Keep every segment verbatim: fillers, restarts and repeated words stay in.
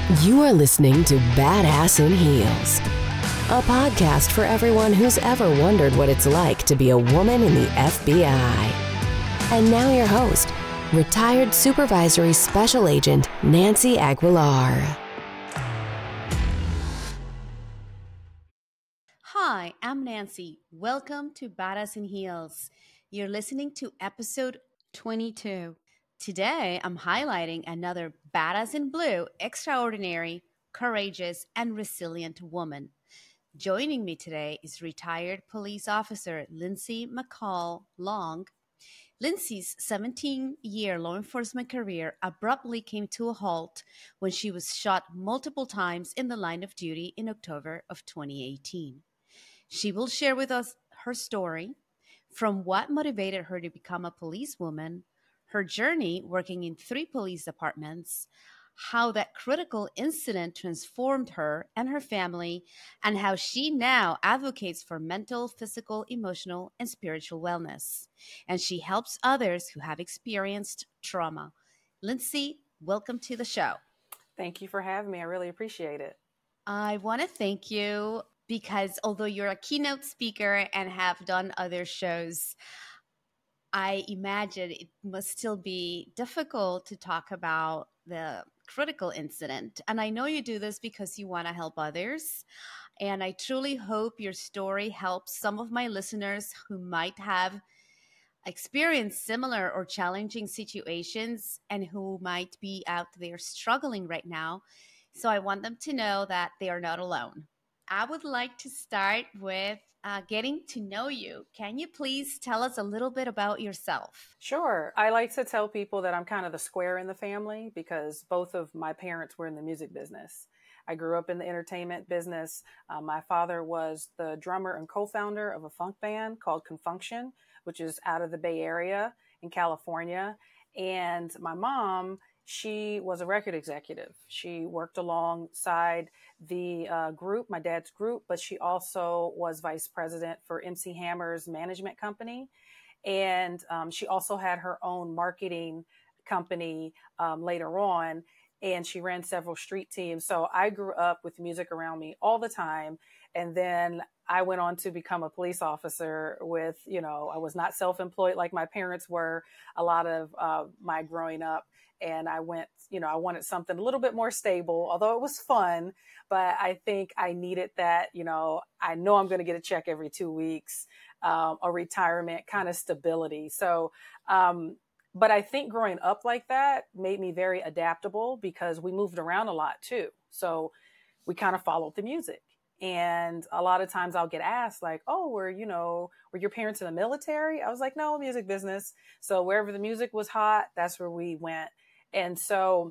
You are listening to Badass in Heels, a podcast for everyone who's ever wondered what it's like to be a woman in the F B I. And now your host, retired supervisory special agent Nancy Aguilar. Hi, I'm Nancy. Welcome to Badass in Heels. You're listening to episode twenty-two. Today, I'm highlighting another badass in blue, extraordinary, courageous, and resilient woman. Joining me today is retired police officer Lindsay McCall Long. Lindsay's seventeen-year law enforcement career abruptly came to a halt when she was shot multiple times in the line of duty in October of twenty eighteen. She will share with us her story, from what motivated her to become a policewoman, her journey working in three police departments, how that critical incident transformed her and her family, and how she now advocates for mental, physical, emotional, and spiritual wellness. And she helps others who have experienced trauma. Lindsay, welcome to the show. Thank you for having me. I really appreciate it. I want to thank you because although you're a keynote speaker and have done other shows, I imagine it must still be difficult to talk about the critical incident. And I know you do this because you want to help others. And I truly hope your story helps some of my listeners who might have experienced similar or challenging situations and who might be out there struggling right now. So I want them to know that they are not alone. I would like to start with uh, getting to know you. Can you please tell us a little bit about yourself? Sure. I like to tell people that I'm kind of the square in the family because both of my parents were in the music business. I grew up in the entertainment business. Uh, my father was the drummer and co-founder of a funk band called Confunction, which is out of the Bay Area in California. And my mom, she was a record executive. She worked alongside the uh, group, my dad's group, but she also was vice president for M C Hammer's management company. And um, she also had her own marketing company um, later on. And she ran several street teams. So I grew up with music around me all the time. And then I went on to become a police officer with, you know, I was not self-employed like my parents were a lot of uh, my growing up. And I went, you know, I wanted something a little bit more stable, although it was fun. But I think I needed that, you know, I know I'm going to get a check every two weeks, um, a retirement kind of stability. So, um, but I think growing up like that made me very adaptable because we moved around a lot too. So we kind of followed the music. And a lot of times I'll get asked like, oh, were, you know, were your parents in the military? I was like, no, music business. So wherever the music was hot, that's where we went. And so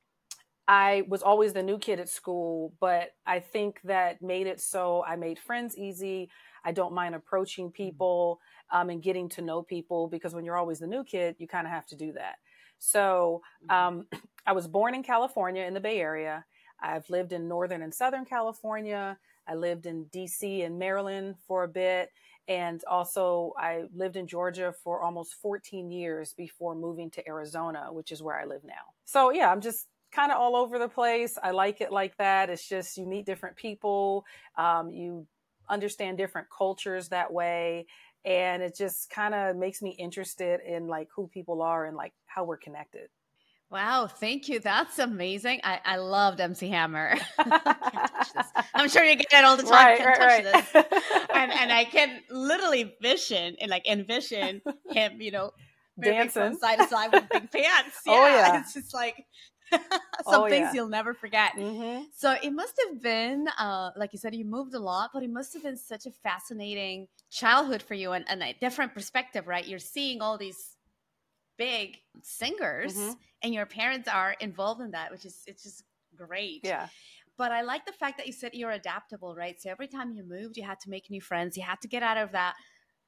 I was always the new kid at school, but I think that made it so I made friends easy. I don't mind approaching people um, and getting to know people because when you're always the new kid, you kind of have to do that. So um, I was born in California in the Bay Area. I've lived in Northern and Southern California. I lived in D C and Maryland for a bit. And also I lived in Georgia for almost fourteen years before moving to Arizona, which is where I live now. So yeah, I'm just kind of all over the place. I like it like that. It's just, you meet different people. Um, you understand different cultures that way. And it just kind of makes me interested in like who people are and like how we're connected. Wow, thank you. That's amazing. I, I loved M C Hammer. Can't touch this. I'm sure you get it all the time. Right, Can't right, touch right. this. And and I can literally vision and like envision him, you know, moving Dancing from side to side with big pants. Yeah, oh yeah. It's just like some Oh, things yeah. you'll never forget. Mm-hmm. So it must have been, uh, like you said, you moved a lot, but it must have been such a fascinating childhood for you and, and a different perspective, right? You're seeing all these big singers Mm-hmm. and your parents are involved in that, which is, it's just great. Yeah. But I like the fact that you said you're adaptable, right? So every time you moved, you had to make new friends. You had to get out of that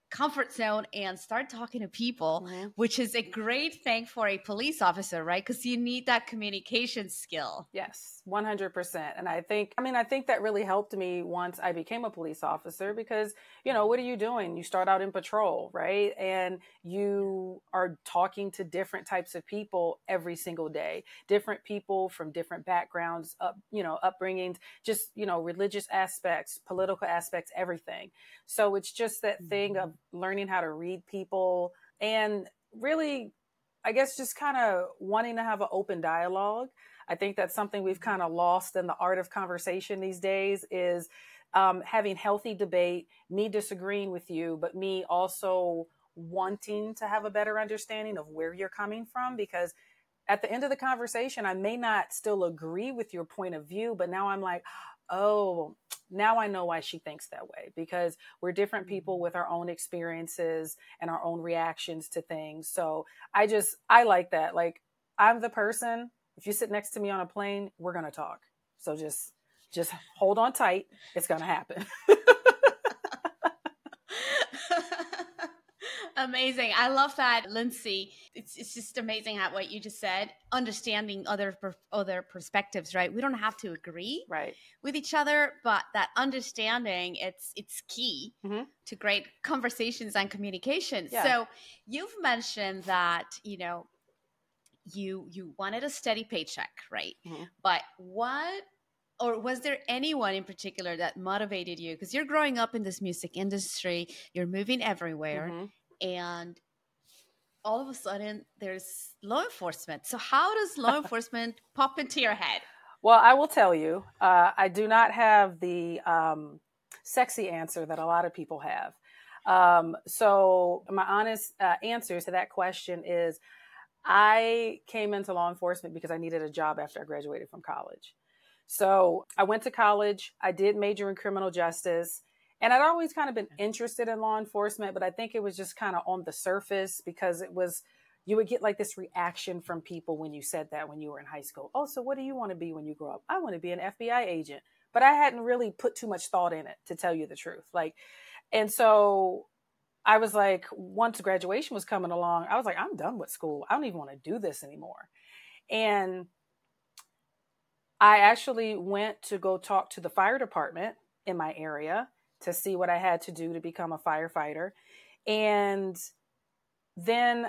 comfort zone and start talking to people, Mm-hmm. which is a great thing for a police officer, right? Because you need that communication skill. Yes, one hundred percent. And I think, I mean, I think that really helped me once I became a police officer because, you know, what are you doing? You start out in patrol, right? And you are talking to different types of people every single day, different people from different backgrounds, up, you know, upbringings, just, you know, religious aspects, political aspects, everything. So it's just that thing of learning how to read people and really, I guess, just kind of wanting to have an open dialogue. I think that's something we've kind of lost in the art of conversation these days is um, having healthy debate, me disagreeing with you, but me also wanting to have a better understanding of where you're coming from, because at the end of the conversation, I may not still agree with your point of view, but now I'm like, oh, now I know why she thinks that way, because we're different people with our own experiences and our own reactions to things. So I just, I like that. Like, I'm the person, if you sit next to me on a plane, we're going to talk. So just, just hold on tight. It's going to happen. Amazing. I love that, Lindsay. It's it's just amazing how what you just said, understanding other per, other perspectives, right? We don't have to agree right. with each other, but that understanding, it's it's key Mm-hmm. to great conversations and communication. Yeah. So you've mentioned that, you know, you you wanted a steady paycheck, right? Mm-hmm. But what or was there anyone in particular that motivated you? Because you're growing up in this music industry, you're moving everywhere, Mm-hmm. and all of a sudden there's law enforcement. So how does law enforcement pop into your head? Well, I will tell you, uh, I do not have the um, sexy answer that a lot of people have. Um, so my honest uh, answer to that question is I came into law enforcement because I needed a job after I graduated from college. So I went to college, I did major in criminal justice, and I'd always kind of been interested in law enforcement, but I think it was just kind of on the surface because it was, you would get like this reaction from people when you said that when you were in high school. Oh, so what do you want to be when you grow up? I want to be an F B I agent, but I hadn't really put too much thought in it, to tell you the truth. Like, and so I was like, once graduation was coming along, I was like, I'm done with school. I don't even want to do this anymore. And I actually went to go talk to the fire department in my area to see what I had to do to become a firefighter. And then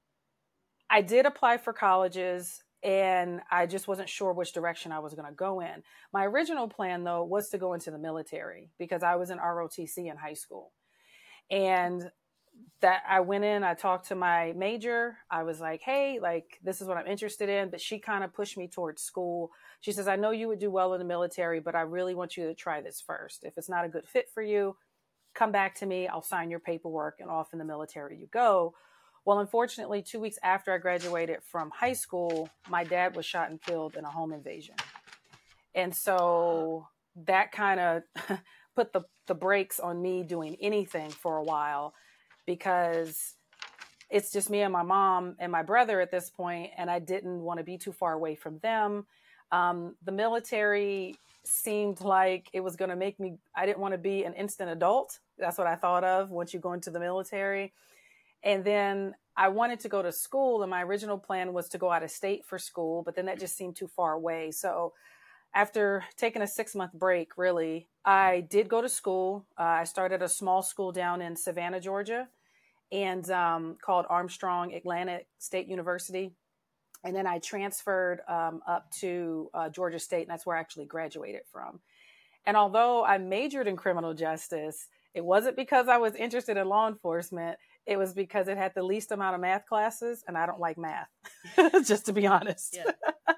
I did apply for colleges and I just wasn't sure which direction I was going to go in. My original plan, though, was to go into the military because I was in R O T C in high school. And that I went in, I talked to my major. I was like, hey, like, this is what I'm interested in. But she kind of pushed me towards school. She says, I know you would do well in the military, but I really want you to try this first. If it's not a good fit for you, come back to me. I'll sign your paperwork and off in the military you go. Well, unfortunately, two weeks after I graduated from high school, my dad was shot and killed in a home invasion. And so that kind of put the, the brakes on me doing anything for a while, because it's just me and my mom and my brother at this point, and I didn't want to be too far away from them. Um, the military seemed like it was going to make me, I didn't want to be an instant adult. That's what I thought of once you go into the military. And then I wanted to go to school, and my original plan was to go out of state for school, but then that just seemed too far away. So after taking a six month break, really, I did go to school. Uh, I started a small school down in Savannah, Georgia, and um, called Armstrong Atlantic State University. And then I transferred um, up to uh, Georgia State, and that's where I actually graduated from. And although I majored in criminal justice, it wasn't because I was interested in law enforcement. It was because it had the least amount of math classes, and I don't like math, just to be honest. Yeah.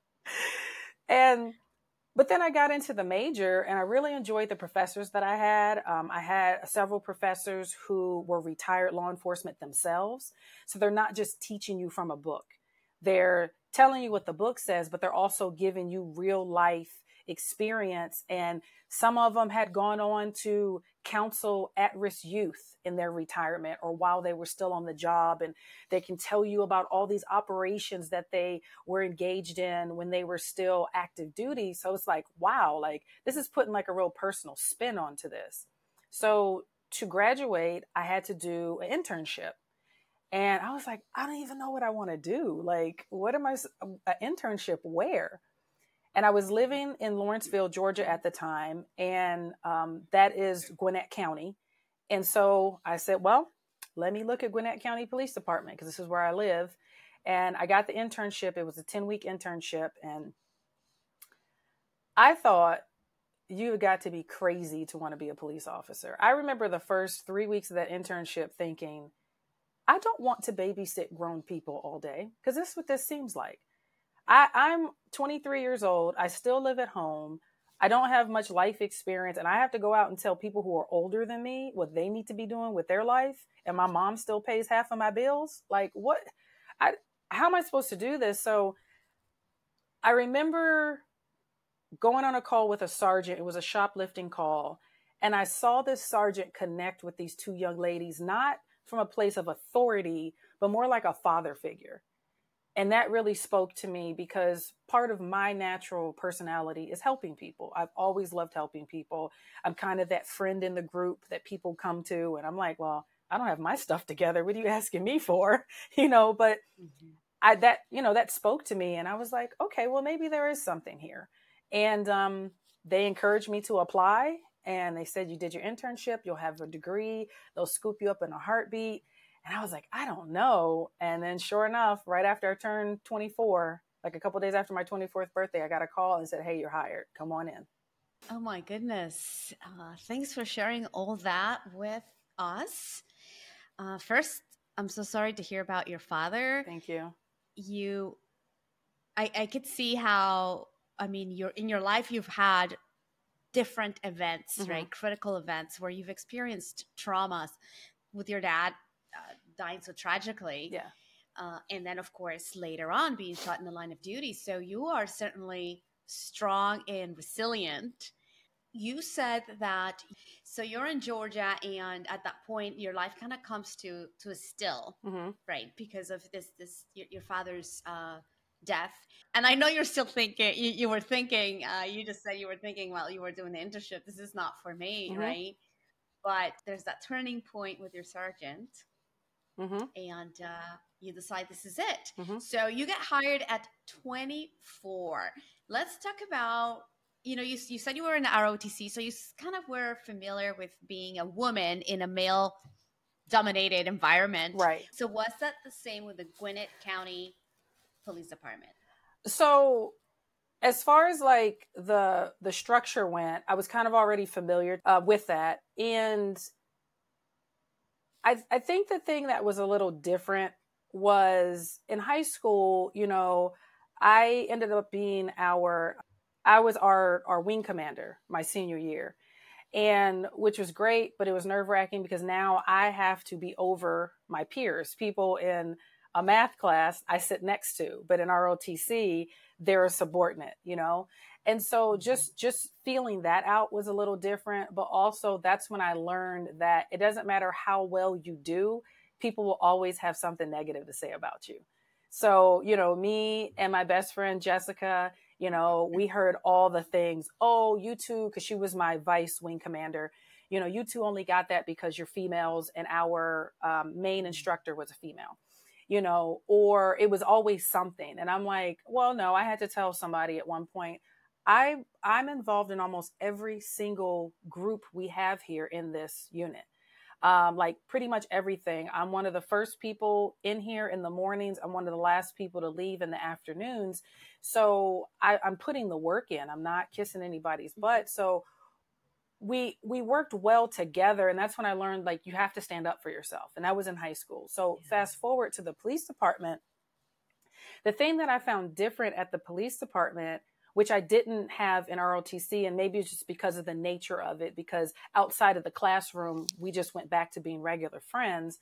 and But then I got into the major, and I really enjoyed the professors that I had. Um, I had several professors who were retired law enforcement themselves. So they're not just teaching you from a book. They're telling you what the book says, but they're also giving you real life experience. And some of them had gone on to counsel at-risk youth in their retirement or while they were still on the job. And they can tell you about all these operations that they were engaged in when they were still active duty. So it's like, wow, like this is putting like a real personal spin onto this. So to graduate, I had to do an internship. And I was like, I don't even know what I want to do. Like, what am I, an internship where? And I was living in Lawrenceville, Georgia at the time. And um, that is Gwinnett County. And so I said, well, let me look at Gwinnett County Police Department because this is where I live. And I got the internship. It was a ten week internship. And I thought, you got to be crazy to want to be a police officer. I remember the first three weeks of that internship thinking, I don't want to babysit grown people all day because this is what this seems like. I, I'm twenty-three years old. I still live at home. I don't have much life experience, and I have to go out and tell people who are older than me what they need to be doing with their life. And my mom still pays half of my bills. Like, what? I, how am I supposed to do this? So I remember going on a call with a sergeant. It was a shoplifting call. And I saw this sergeant connect with these two young ladies, not from a place of authority, but more like a father figure. And that really spoke to me because part of my natural personality is helping people. I've always loved helping people. I'm kind of that friend in the group that people come to. And I'm like, well, I don't have my stuff together. What are you asking me for? You know, but mm-hmm. I, that, you know, that spoke to me. And I was like, okay, well, maybe there is something here. And um, they encouraged me to apply. And they said, you did your internship, you'll have a degree, they'll scoop you up in a heartbeat. And I was like, I don't know. And then sure enough, right after I turned twenty-four, like a couple of days after my twenty-fourth birthday, I got a call and said, hey, you're hired. Come on in. Oh my goodness. Uh, thanks for sharing all that with us. Uh, first, I'm so sorry to hear about your father. Thank you. You, I, I could see how, I mean, you're in your life, you've had different events, mm-hmm. right? Critical events where you've experienced traumas with your dad uh, dying so tragically. Yeah. Uh, and then, of course, later on being shot in the line of duty. So you are certainly strong and resilient. You said that, so you're in Georgia, and at that point, your life kind of comes to to a still, mm-hmm. right? Because of this, this your, your father's uh, death. And I know you're still thinking, you, you were thinking, uh, you just said you were thinking while you were doing the internship, this is not for me, mm-hmm. right? But there's that turning point with your sergeant, mm-hmm. and uh, you decide this is it. Mm-hmm. So you get hired at twenty-four. Let's talk about, you know, you, you said you were in the R O T C, so you kind of were familiar with being a woman in a male-dominated environment. Right. So was that the same with the Gwinnett County Police Department? So as far as like the the structure went, I was kind of already familiar uh, with that. And I I think the thing that was a little different was in high school, you know, I ended up being our, I was our, our wing commander my senior year, and which was great, but it was nerve wracking because now I have to be over my peers, people in a math class I sit next to, but in R O T C, they're a subordinate, you know? And so just, just feeling that out was a little different, but also that's when I learned that it doesn't matter how well you do, people will always have something negative to say about you. So, you know, me and my best friend, Jessica, you know, we heard all the things. Oh, you two, because she was my vice wing commander, you know, you two only got that because you're females and our um, main instructor was a female. You know, or it was always something. And I'm like, well, no, I had to tell somebody at one point, I, I'm involved in almost every single group we have here in this unit. Um, like pretty much everything. I'm one of the first people in here in the mornings. I'm one of the last people to leave in the afternoons. So I, I'm putting the work in. I'm not kissing anybody's butt. So we we worked well together, and that's when I learned, like, you have to stand up for yourself, and that was in high school. So yeah. Fast forward to the police department. The thing that I found different at the police department, which I didn't have in R O T C, and maybe it's just because of the nature of it, because outside of the classroom, we just went back to being regular friends.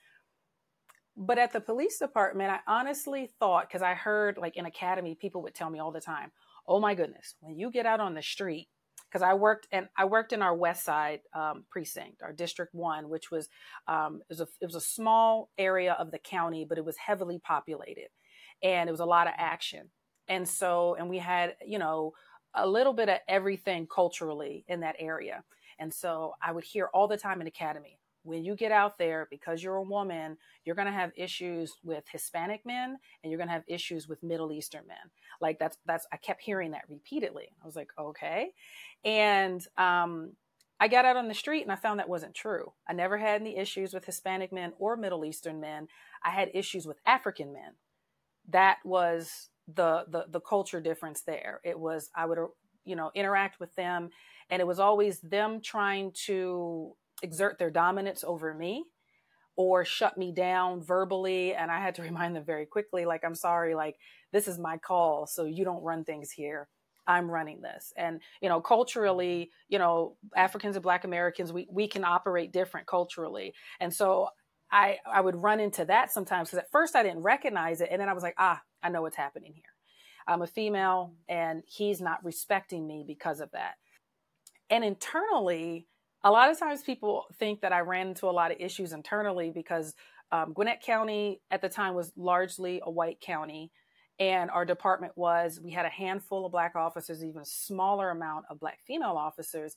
But at the police department, I honestly thought, because I heard, like, in academy, people would tell me all the time, oh my goodness, when you get out on the street, because I worked and I worked in our West Side um, precinct, our District One, which was um, it was a it was a small area of the county, but it was heavily populated, and it was a lot of action. And so, and we had, you know, a little bit of everything culturally in that area. And so I would hear all the time in academy, when you get out there, because you're a woman, you're going to have issues with Hispanic men and you're going to have issues with Middle Eastern men. Like that's, that's, I kept hearing that repeatedly. I was like, okay. And, um, I got out on the street and I found that wasn't true. I never had any issues with Hispanic men or Middle Eastern men. I had issues with African men. That was the, the, the culture difference there. It was, I would, you know, interact with them, and it was always them trying to exert their dominance over me or shut me down verbally. And I had to remind them very quickly, like, I'm sorry, like, this is my call. So you don't run things here. I'm running this. And, you know, culturally, you know, Africans and Black Americans, we, we can operate different culturally. And so I, I would run into that sometimes, because at first I didn't recognize it. And then I was like, ah, I know what's happening here. I'm a female and he's not respecting me because of that. And internally, a lot of times people think that I ran into a lot of issues internally because um, Gwinnett County at the time was largely a white county. And our department was, we had a handful of Black officers, even a smaller amount of Black female officers.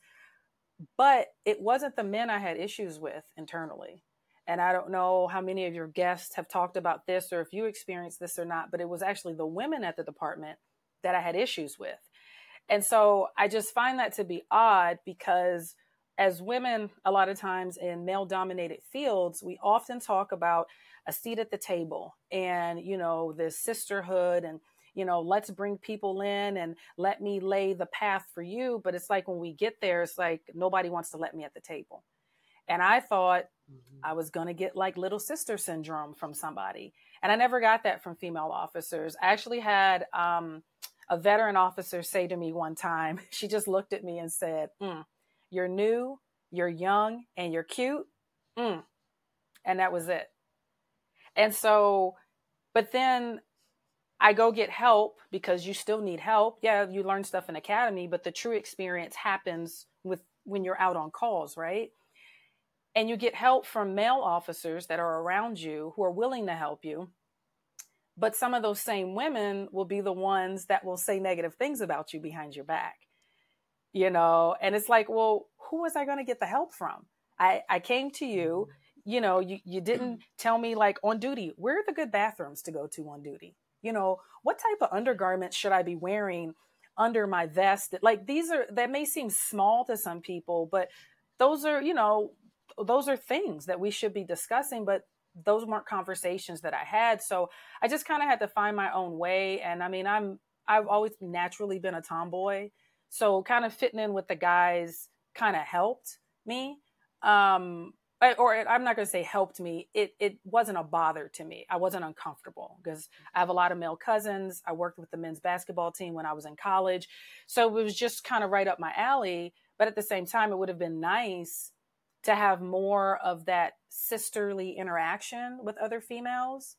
But it wasn't the men I had issues with internally. And I don't know how many of your guests have talked about this or if you experienced this or not, but it was actually the women at the department that I had issues with. And so I just find that to be odd, because as women, a lot of times in male dominated fields, we often talk about a seat at the table and, you know, this sisterhood and, you know, let's bring people in and let me lay the path for you. But it's like when we get there, it's like nobody wants to let me at the table. And I thought mm-hmm. I was going to get like little sister syndrome from somebody. And I never got that from female officers. I actually had um, a veteran officer say to me one time, she just looked at me and said, mm, you're new, you're young, and you're cute. Mm. And that was it. And so, but then I go get help because you still need help. Yeah, you learn stuff in academy, but the true experience happens with when you're out on calls, right? And you get help from male officers that are around you who are willing to help you. But some of those same women will be the ones that will say negative things about you behind your back, you know? And it's like, well, who was I going to get the help from? I, I came to you, you know, you, you didn't tell me like on duty, where are the good bathrooms to go to on duty? You know, what type of undergarments should I be wearing under my vest? Like these are, that may seem small to some people, but those are, you know, those are things that we should be discussing, but those weren't conversations that I had. So I just kind of had to find my own way. And I mean, I'm, I've always naturally been a tomboy. So kind of fitting in with the guys kind of helped me. Um, or I'm not going to say helped me. It it wasn't a bother to me. I wasn't uncomfortable because I have a lot of male cousins. I worked with the men's basketball team when I was in college. So it was just kind of right up my alley. But at the same time, it would have been nice to have more of that sisterly interaction with other females.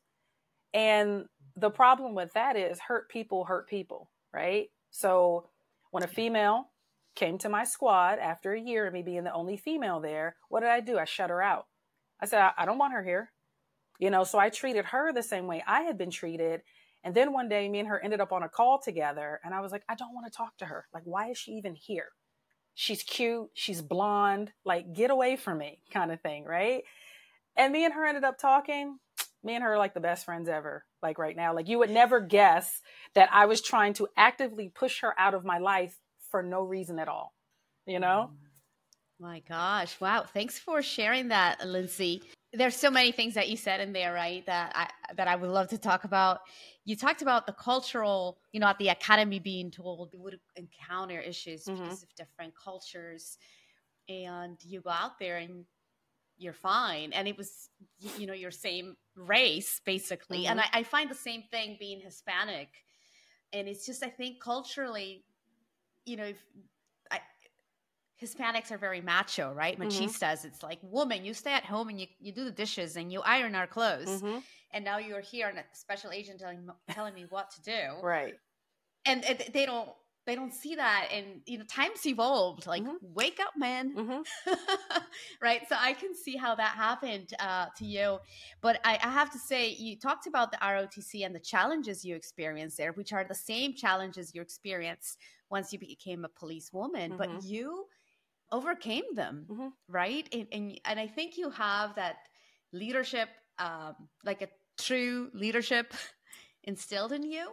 And the problem with that is hurt people hurt people, right? So when a female came to my squad after a year of me being the only female there, what did I do? I shut her out. I said, I, I don't want her here. You know, so I treated her the same way I had been treated. And then one day me and her ended up on a call together. And I was like, I don't want to talk to her. Like, why is she even here? She's cute. She's blonde. Like, get away from me kind of thing. Right. And me and her ended up talking. Me and her are like the best friends ever. Like right now, like you would never guess that I was trying to actively push her out of my life for no reason at all, you know? My gosh. Wow. Thanks for sharing that, Lindsay. There's so many things that you said in there, right? That I, that I would love to talk about. You talked about the cultural, you know, at the academy being told we would encounter issues mm-hmm. because of different cultures, and you go out there and you're fine. And it was, you know, your same race basically. Mm-hmm. And I, I find the same thing being Hispanic. And it's just, I think culturally, you know, if I, Hispanics are very macho, right? Machistas. Mm-hmm. It's like, woman, you stay at home and you, you do the dishes and you iron our clothes. Mm-hmm. And now you're here and a special agent telling telling me what to do. Right. And, and they don't they don't see that. And, you know, times evolved. Like, mm-hmm. wake up, man. Mm-hmm. Right? So I can see how that happened uh, to you. But I, I have to say, you talked about the R O T C and the challenges you experienced there, which are the same challenges you experienced once you became a policewoman. Mm-hmm. But you overcame them, Mm-hmm. right? And, and and I think you have that leadership, um, like a true leadership, instilled in you,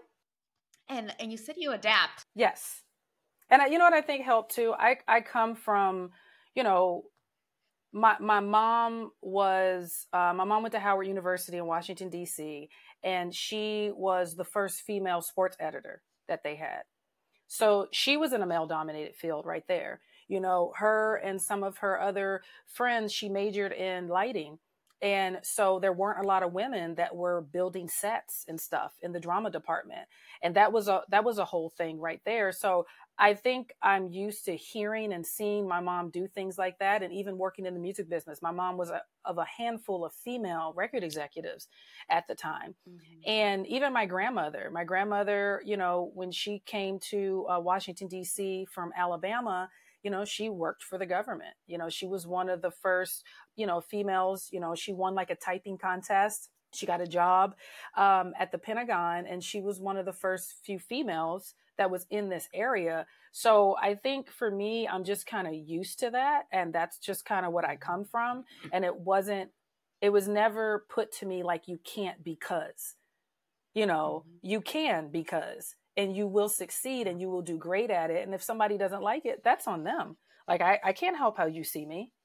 and and you said you adapt. Yes. And I, you know what I think helped too? I, I come from, you know, my, my mom was, uh, my mom went to Howard University in Washington, D C, and she was the first female sports editor that they had. So she was in a male dominated field right there. You know, her and some of her other friends, she majored in lighting. And so there weren't a lot of women that were building sets and stuff in the drama department. And that was a, that was a whole thing right there. So I think I'm used to hearing and seeing my mom do things like that. And even working in the music business, my mom was a, of a handful of female record executives at the time. Mm-hmm. And even my grandmother, my grandmother, you know, when she came to uh, Washington, D C from Alabama, you know, she worked for the government. You know, she was one of the first, you know, females, you know, she won like a typing contest. She got a job um, at the Pentagon, and she was one of the first few females that was in this area. So I think for me, I'm just kind of used to that. And that's just kind of what I come from. And it wasn't, it was never put to me like, you can't because, you know, mm-hmm. you can because, and you will succeed and you will do great at it. And if somebody doesn't like it, that's on them. Like, I, I can't help how you see me.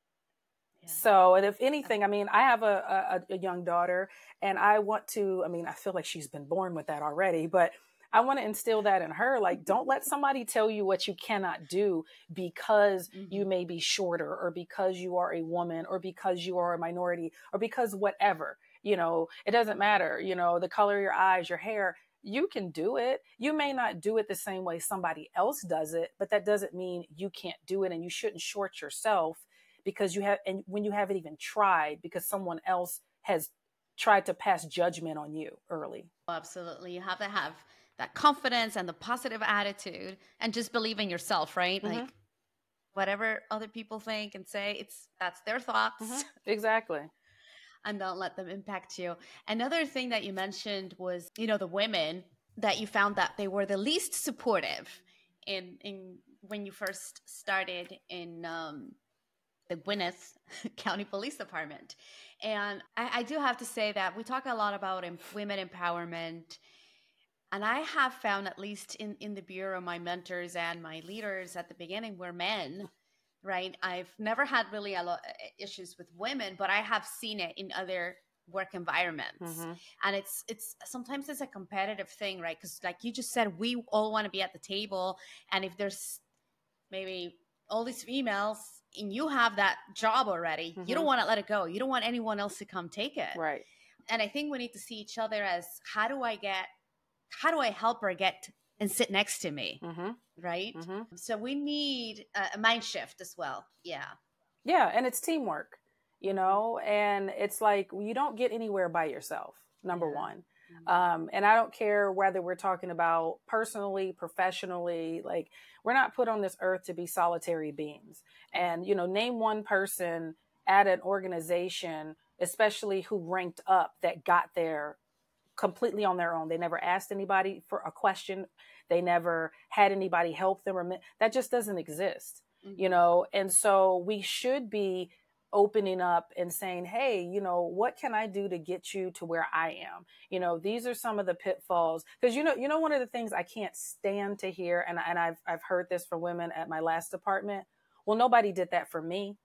Yeah. So, and if anything, I mean, I have a, a, a young daughter, and I want to, I mean, I feel like she's been born with that already, but I want to instill that in her. Like, don't let somebody tell you what you cannot do because mm-hmm. you may be shorter, or because you are a woman, or because you are a minority, or because whatever, you know, it doesn't matter, you know, the color of your eyes, your hair. You can do it. You may not do it the same way somebody else does it, but that doesn't mean you can't do it, and you shouldn't short yourself because you have, and when you haven't even tried, because someone else has tried to pass judgment on you early. Absolutely. You have to have that confidence and the positive attitude, and just believe in yourself, right? Mm-hmm. Like, whatever other people think and say, it's, that's their thoughts. Mm-hmm. Exactly. And don't let them impact you. Another thing that you mentioned was, you know, the women that you found that they were the least supportive in, in when you first started in um, the Gwynedd County Police Department. And I, I do have to say that we talk a lot about em- women empowerment. And I have found, at least in, in the Bureau, my mentors and my leaders at the beginning were men. Right. I've never had really a lot of issues with women, but I have seen it in other work environments. Mm-hmm. And it's, it's sometimes it's a competitive thing, right? Because like you just said, we all want to be at the table. And if there's maybe all these females and you have that job already, mm-hmm. you don't want to let it go. You don't want anyone else to come take it. Right. And I think we need to see each other as, how do I get, how do I help her get and sit next to me? Mm-hmm. Right? Mm-hmm. So we need a mind shift as well. Yeah. Yeah. And it's teamwork, you know, and it's like, you don't get anywhere by yourself, number yeah. one. Mm-hmm. Um, and I don't care whether we're talking about personally, professionally, like, we're not put on this earth to be solitary beings. And, you know, name one person at an organization, especially who ranked up, that got there completely on their own. They never asked anybody for a question. They never had anybody help them. Or that just doesn't exist, mm-hmm. you know? And so we should be opening up and saying, hey, you know, what can I do to get you to where I am? You know, these are some of the pitfalls. Because, you know, you know, one of the things I can't stand to hear, and, and I've, I've heard this from women at my last department, well, nobody did that for me.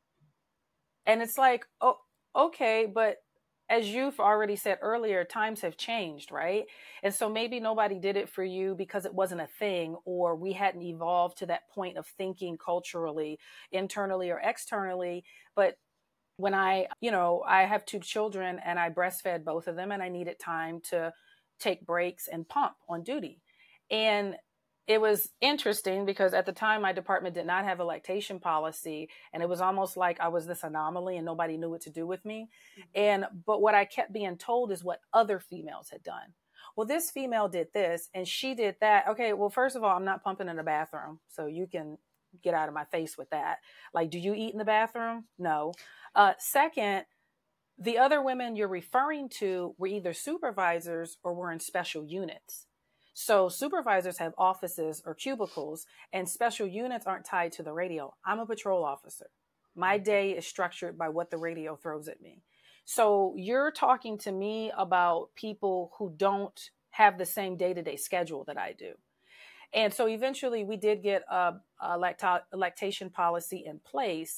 And it's like, oh, okay, but as you've already said earlier, times have changed, right? And so maybe nobody did it for you because it wasn't a thing, or we hadn't evolved to that point of thinking culturally, internally or externally. But when I, you know, I have two children and I breastfed both of them, and I needed time to take breaks and pump on duty. And it was interesting because at the time my department did not have a lactation policy, and it was almost like I was this anomaly and nobody knew what to do with me. And, but what I kept being told is what other females had done. Well, this female did this and she did that. Okay, well, first of all, I'm not pumping in the bathroom, so you can get out of my face with that. Like, do you eat in the bathroom? No. Uh, second, the other women you're referring to were either supervisors or were in special units. So supervisors have offices or cubicles, and special units aren't tied to the radio. I'm a patrol officer. My day is structured by what the radio throws at me. So you're talking to me about people who don't have the same day-to-day schedule that I do. And so eventually we did get a, a lacta- lactation policy in place,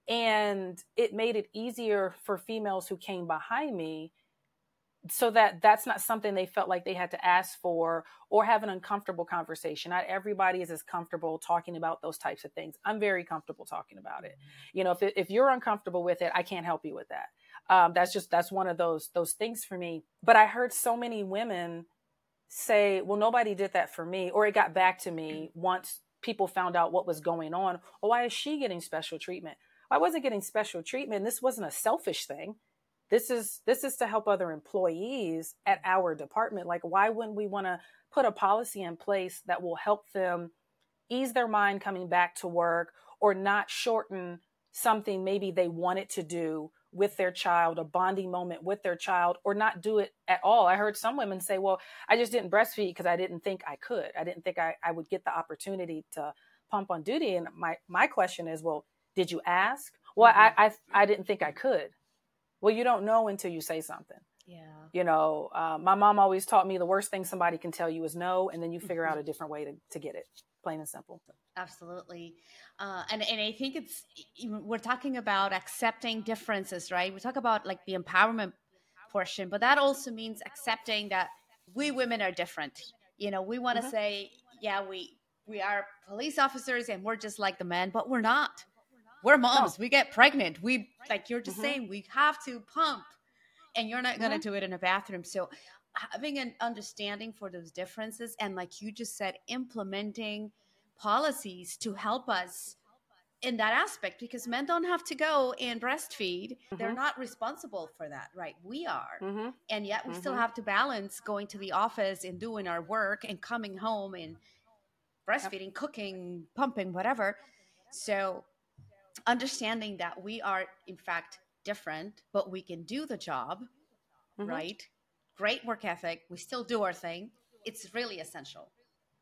and it made it easier for females who came behind me, so that that's not something they felt like they had to ask for or have an uncomfortable conversation. Not everybody is as comfortable talking about those types of things. I'm very comfortable talking about it. You know, if it, if you're uncomfortable with it, I can't help you with that. Um, that's just, that's one of those, those things for me. But I heard so many women say, well, nobody did that for me. Or it got back to me once people found out what was going on. Oh, why is she getting special treatment? I wasn't getting special treatment. This wasn't a selfish thing. This is this is to help other employees at our department. Like, why wouldn't we want to put a policy in place that will help them ease their mind coming back to work, or not shorten something maybe they wanted to do with their child, a bonding moment with their child, or not do it at all? I heard some women say, well, I just didn't breastfeed because I didn't think I could. I didn't think I, I would get the opportunity to pump on duty. And my, my question is, well, did you ask? Well, mm-hmm. I, I I didn't think I could. Well, you don't know until you say something. Yeah. You know, uh, my mom always taught me the worst thing somebody can tell you is no, and then you figure out a different way to, to get it, plain and simple. Absolutely. Uh, and, and I think it's, we're talking about accepting differences, right? We talk about like the empowerment portion, but that also means accepting that we women are different. You know, we want to mm-hmm. say, yeah, we, we are police officers and we're just like the men, but we're not. We're moms. No. We get pregnant. We, like you're just mm-hmm. saying, we have to pump, and you're not going to mm-hmm. do it in a bathroom. So having an understanding for those differences, and like you just said, implementing policies to help us in that aspect, because men don't have to go and breastfeed. Mm-hmm. They're not responsible for that, right? We are. Mm-hmm. And yet we mm-hmm. still have to balance going to the office and doing our work and coming home and breastfeeding, yep. cooking, pumping, whatever. So understanding that we are in fact different, but we can do the job, mm-hmm. right? Great work ethic. We still do our thing. It's really essential.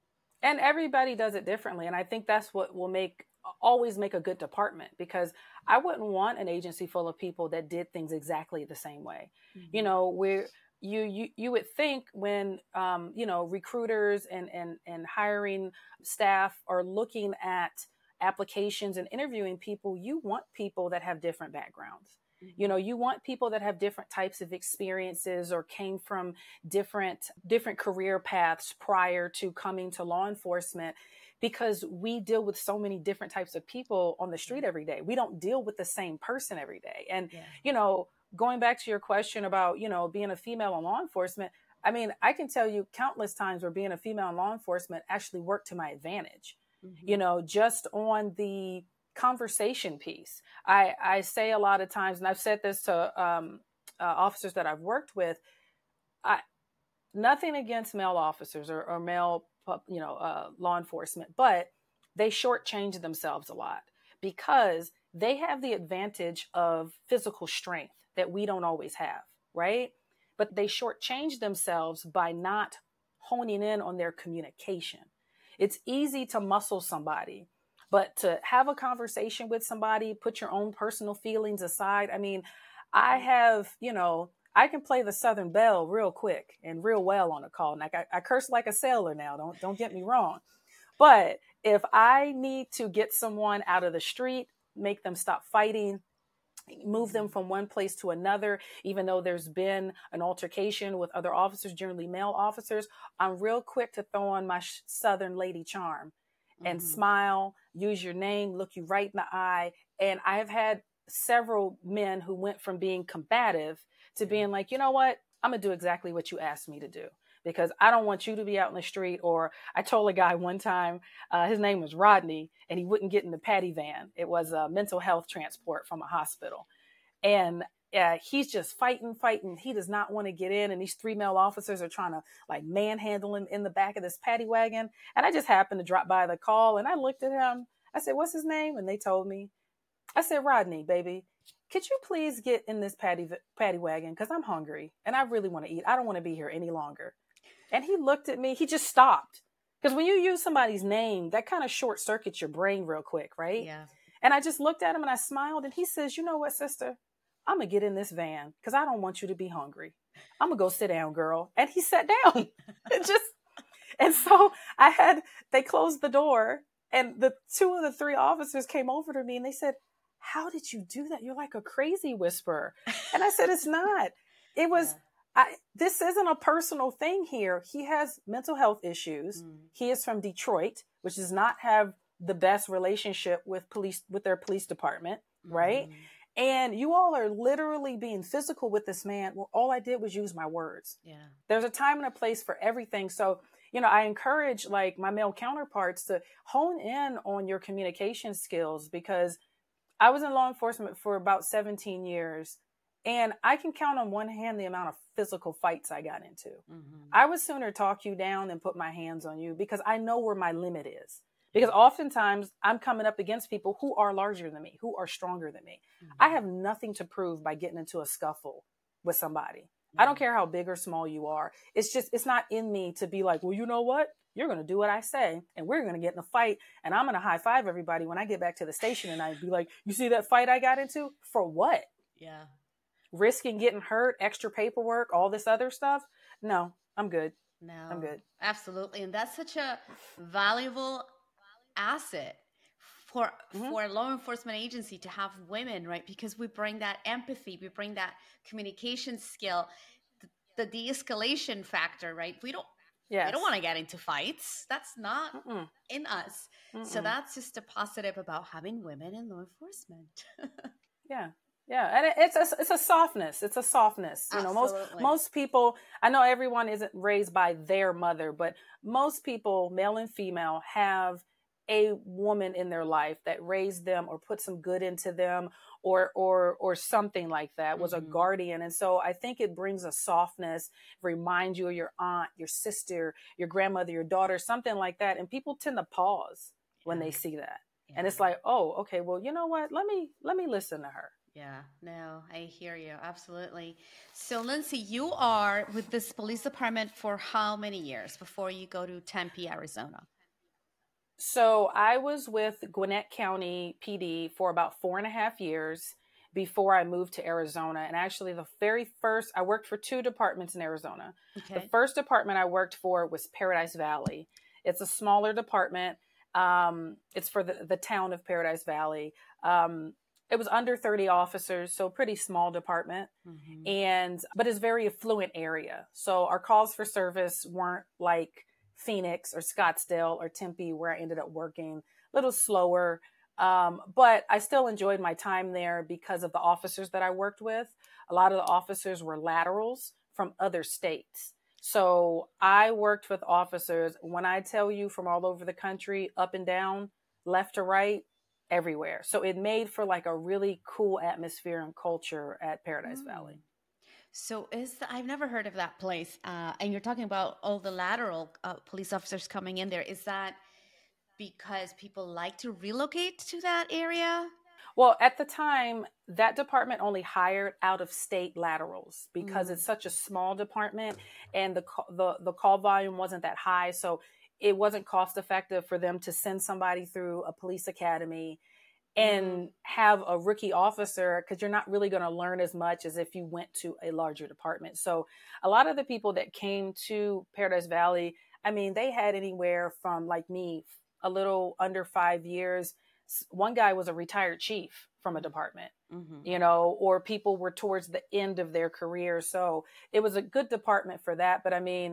And everybody does it differently. And I think that's what will make, always make a good department, because I wouldn't want an agency full of people that did things exactly the same way. Mm-hmm. You know, where you, you, you would think when, um, you know, recruiters and, and, and hiring staff are looking at applications and interviewing people, you want people that have different backgrounds. Mm-hmm. You know, you want people that have different types of experiences or came from different, different career paths prior to coming to law enforcement, because we deal with so many different types of people on the street every day. We don't deal with the same person every day. And, yeah. you know, going back to your question about, you know, being a female in law enforcement, I mean, I can tell you countless times where being a female in law enforcement actually worked to my advantage. Mm-hmm. You know, just on the conversation piece. I, I say a lot of times, and I've said this to um, uh, officers that I've worked with, I, nothing against male officers or, or male, you know, uh, law enforcement, but they shortchange themselves a lot because they have the advantage of physical strength that we don't always have, right? But they shortchange themselves by not honing in on their communication. It's easy to muscle somebody, but to have a conversation with somebody, put your own personal feelings aside. I mean, I have, you know, I can play the Southern Belle real quick and real well on a call. Like I, I curse like a sailor now. Don't, don't get me wrong. But if I need to get someone out of the street, make them stop fighting, move them from one place to another, even though there's been an altercation with other officers, generally male officers, I'm real quick to throw on my sh- Southern lady charm and mm-hmm. smile, use your name, look you right in the eye. And I've had several men who went from being combative to being like, you know what, I'm going to do exactly what you asked me to do, because I don't want you to be out in the street. Or I told a guy one time, uh, his name was Rodney, and he wouldn't get in the paddy van. It was a mental health transport from a hospital. And uh, he's just fighting, fighting. He does not want to get in. And these three male officers are trying to like manhandle him in the back of this paddy wagon. And I just happened to drop by the call, and I looked at him. I said, what's his name? And they told me. I said, Rodney, baby, could you please get in this paddy, paddy wagon? Because I'm hungry and I really want to eat. I don't want to be here any longer. And he looked at me, he just stopped. Because when you use somebody's name, that kind of short circuits your brain real quick, right? Yeah. And I just looked at him and I smiled and he says, you know what, sister? I'm going to get in this van because I don't want you to be hungry. I'm going to go sit down, girl. And he sat down. It just, and so I had, they closed the door and the two of the three officers came over to me and they said, how did you do that? You're like a crazy whisperer. And I said, it's not. It was, yeah. I, this isn't a personal thing here. He has mental health issues. Mm. He is from Detroit, which does not have the best relationship with police, with their police department, mm. right? And you all are literally being physical with this man. Well, all I did was use my words. Yeah. There's a time and a place for everything. So, you know, I encourage like my male counterparts to hone in on your communication skills, because I was in law enforcement for about seventeen years and I can count on one hand the amount of physical fights I got into. Mm-hmm. I would sooner talk you down than put my hands on you because I know where my limit is. Because oftentimes I'm coming up against people who are larger than me, who are stronger than me. Mm-hmm. I have nothing to prove by getting into a scuffle with somebody. Mm-hmm. I don't care how big or small you are. It's just, it's not in me to be like, well, you know what? You're going to do what I say and we're going to get in a fight and I'm going to high five everybody when I get back to the station and I'd be like, you see that fight I got into? For what? Yeah. Risking getting hurt, extra paperwork, all this other stuff? No, I'm good. No, I'm good. Absolutely. And that's such a valuable asset for mm-hmm. for a law enforcement agency to have women, right? Because we bring that empathy, we bring that communication skill, the, the de-escalation factor, right? We don't yes. we don't want to get into fights. That's not Mm-mm. in us. Mm-mm. So that's just a positive about having women in law enforcement. yeah. Yeah, and it, it's a it's a softness. It's a softness. You know, Absolutely. most most people. I know everyone isn't raised by their mother, but most people, male and female, have a woman in their life that raised them or put some good into them or or or something like that, was mm-hmm. a guardian. And so I think it brings a softness, reminds you of your aunt, your sister, your grandmother, your daughter, something like that. And people tend to pause when yeah. they see that. Yeah. And it's like, oh, okay, well, you know what? Let me let me listen to her. Yeah, no, I hear you. Absolutely. So, Lindsay, you are with this police department for how many years before you go to Tempe, Arizona? So I was with Gwinnett County P D for about four and a half years before I moved to Arizona. And actually the very first, I worked for two departments in Arizona. Okay. The first department I worked for was Paradise Valley. It's a smaller department. Um, it's for the, the town of Paradise Valley. Um, it was under thirty officers, so pretty small department. Mm-hmm. And, but it's a very affluent area. So our calls for service weren't like Phoenix or Scottsdale or Tempe, where I ended up working, a little slower. Um, but I still enjoyed my time there because of the officers that I worked with. A lot of the officers were laterals from other states. So I worked with officers, when I tell you, from all over the country, up and down, left to right, everywhere. So it made for like a really cool atmosphere and culture at Paradise mm. Valley. So is the, I've never heard of that place. Uh, and you're talking about all the lateral uh, police officers coming in there. Is that because people like to relocate to that area? Well, at the time, that department only hired out of state laterals because mm. it's such a small department and the, the, the call volume wasn't that high. So it wasn't cost effective for them to send somebody through a police academy and mm-hmm. have a rookie officer, because you're not really going to learn as much as if you went to a larger department. So a lot of the people that came to Paradise Valley, I mean, they had anywhere from, like me, a little under five years. One guy was a retired chief from a department, mm-hmm. you know, or people were towards the end of their career. So it was a good department for that. But I mean,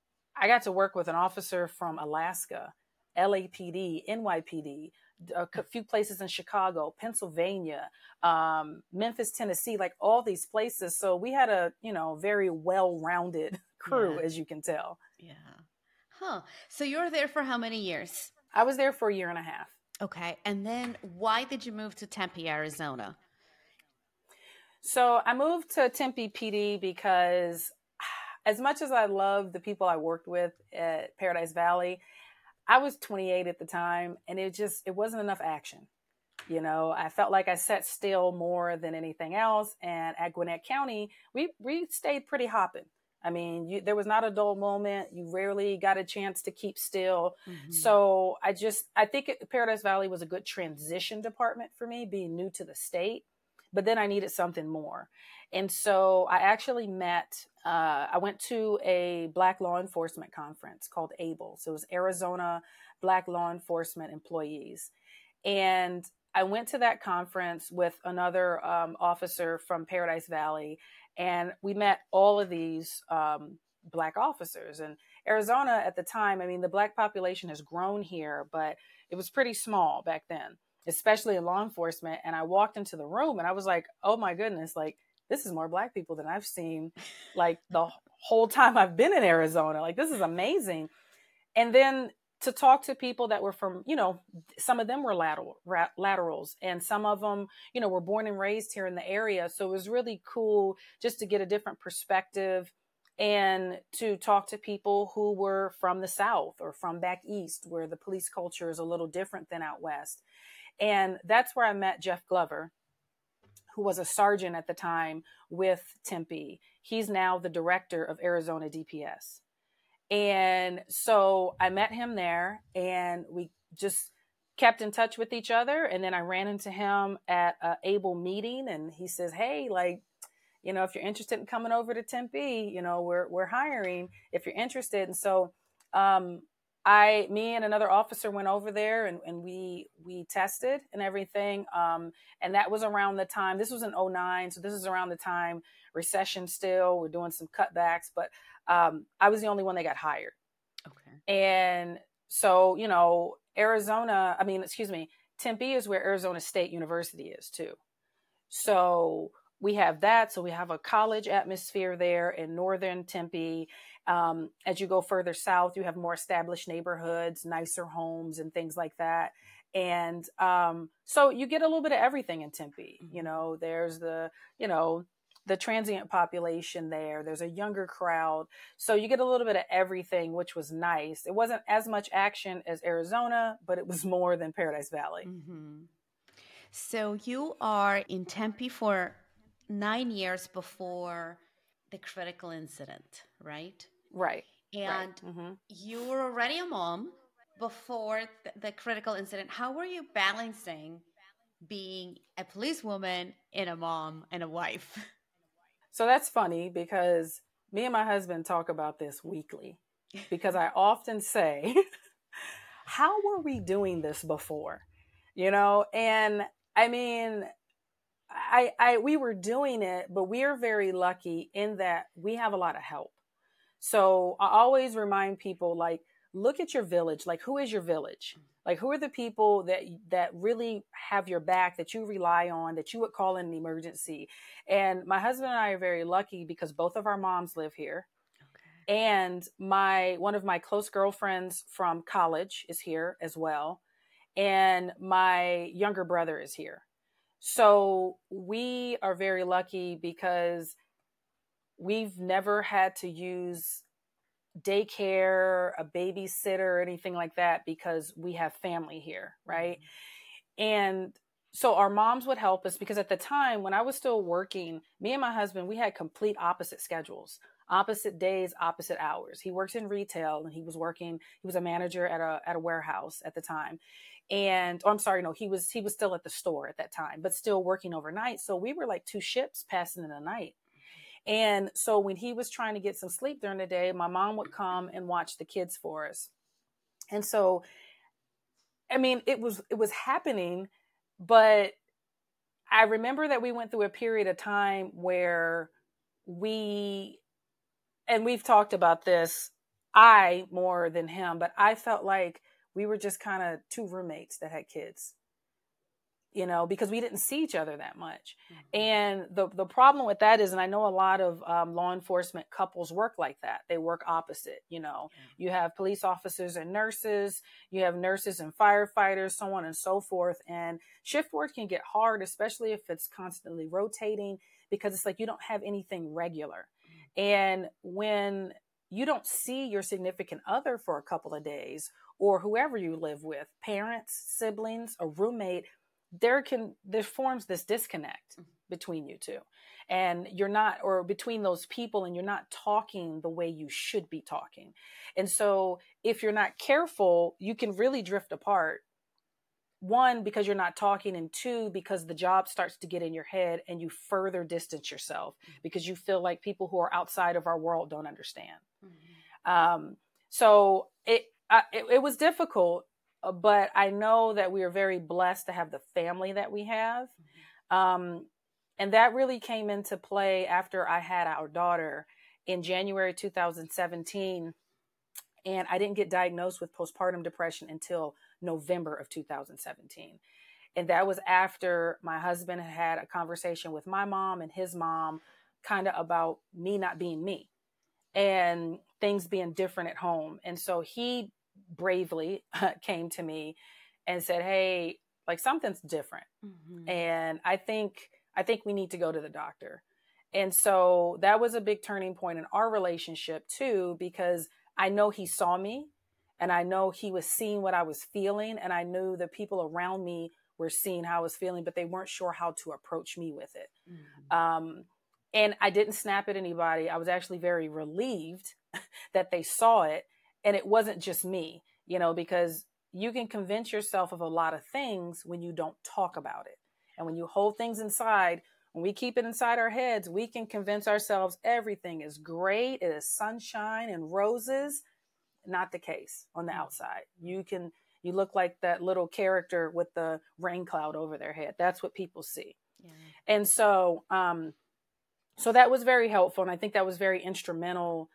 I got to work with an officer from Alaska, L A P D, N Y P D, a few places in Chicago, Pennsylvania, um, Memphis, Tennessee, like all these places. So we had a, you know, very well-rounded crew, yeah. as you can tell. Yeah. Huh. So you were there for how many years? I was there for a year and a half. Okay. And then why did you move to Tempe, Arizona? So I moved to Tempe P D because as much as I loved the people I worked with at Paradise Valley, I was twenty-eight at the time and it just, it wasn't enough action. You know, I felt like I sat still more than anything else. And at Gwinnett County, we, we stayed pretty hopping. I mean, you, there was not a dull moment. You rarely got a chance to keep still. Mm-hmm. So I just, I think it, Paradise Valley was a good transition department for me, being new to the state. But then I needed something more. And so I actually met, uh, I went to a Black law enforcement conference called ABLE. So it was Arizona Black Law Enforcement Employees. And I went to that conference with another um, officer from Paradise Valley, and we met all of these um, Black officers. And Arizona at the time, I mean, the Black population has grown here, but it was pretty small back then, especially in law enforcement. And I walked into the room and I was like, oh my goodness, like, this is more Black people than I've seen like the whole time I've been in Arizona. Like, this is amazing. And then to talk to people that were from, you know, some of them were lateral, laterals, and some of them, you know, were born and raised here in the area. So it was really cool just to get a different perspective and to talk to people who were from the South or from back East, where the police culture is a little different than out West. And that's where I met Jeff Glover, who was a sergeant at the time with Tempe. He's now the director of Arizona D P S. And so I met him there and we just kept in touch with each other. And then I ran into him at a ABLE meeting and he says, hey, like, you know, if you're interested in coming over to Tempe, you know, we're, we're hiring if you're interested. And so um, I, me and another officer went over there and, and we, we tested and everything. Um, and that was around the time, this was in oh nine. So this is around the time recession still, we're doing some cutbacks, but um, I was the only one that got hired. Okay. And so, you know, Arizona, I mean, excuse me, Tempe is where Arizona State University is too. So we have that. So we have a college atmosphere there in northern Tempe. Um, as you go further south, you have more established neighborhoods, nicer homes and things like that. And um, so you get a little bit of everything in Tempe. You know, there's the, you know, the transient population there. There's a younger crowd. So you get a little bit of everything, which was nice. It wasn't as much action as Arizona, but it was more than Paradise Valley. Mm-hmm. So you are in Tempe for nine years before the critical incident, right? Right. And right. Mm-hmm. you were already a mom before th- the critical incident. How were you balancing being a policewoman and a mom and a wife? So that's funny because me and my husband talk about this weekly because I often say, how were we doing this before? You know, and I mean, I, I, we were doing it, but we are very lucky in that we have a lot of help. So I always remind people, like, look at your village. Like, who is your village? Like, who are the people that that really have your back, that you rely on, that you would call in an emergency? And my husband and I are very lucky because both of our moms live here. Okay. And my one of my close girlfriends from college is here as well. And my younger brother is here. So we are very lucky because we've never had to use daycare, a babysitter, or anything like that because we have family here, right? And so our moms would help us because at the time when I was still working, me and my husband, we had complete opposite schedules, opposite days, opposite hours. He works in retail and he was working, he was a manager at a at a warehouse at the time. And oh, I'm sorry, no, he was he was still at the store at that time, but still working overnight. So we were like two ships passing in the night. And so when he was trying to get some sleep during the day, my mom would come and watch the kids for us. And so, I mean, it was, it was happening, but I remember that we went through a period of time where we, and we've talked about this, I more than him, but I felt like we were just kind of two roommates that had kids. You know, because we didn't see each other that much. Mm-hmm. And the the problem with that is, and I know a lot of um, law enforcement couples work like that. They work opposite, you know. Yeah. You have police officers and nurses, you have nurses and firefighters, so on and so forth. And shift work can get hard, especially if it's constantly rotating, because it's like you don't have anything regular. Mm-hmm. And when you don't see your significant other for a couple of days, or whoever you live with, parents, siblings, a roommate, there can, there forms this disconnect between you two, and you're not, or between those people, and you're not talking the way you should be talking. And so if you're not careful, you can really drift apart. One, because you're not talking, and two, because the job starts to get in your head and you further distance yourself because you feel like people who are outside of our world don't understand. Mm-hmm. Um, so it, I, it, it was difficult, but I know that we are very blessed to have the family that we have. Mm-hmm. Um, and that really came into play after I had our daughter in January two thousand seventeen. And I didn't get diagnosed with postpartum depression until November of two thousand seventeen. And that was after my husband had had a conversation with my mom and his mom kind of about me not being me and things being different at home. And so he bravely came to me and said, hey, like something's different. Mm-hmm. And I think, I think we need to go to the doctor. And so that was a big turning point in our relationship too, because I know he saw me, and I know he was seeing what I was feeling. And I knew the people around me were seeing how I was feeling, but they weren't sure how to approach me with it. Mm-hmm. Um, and I didn't snap at anybody. I was actually very relieved that they saw it. And it wasn't just me, you know, because you can convince yourself of a lot of things when you don't talk about it. And when you hold things inside, when we keep it inside our heads, we can convince ourselves everything is great. It is sunshine and roses. Not the case on the outside. You can, you look like that little character with the rain cloud over their head. That's what people see. Yeah. And so, um, so that was very helpful. And I think that was very instrumental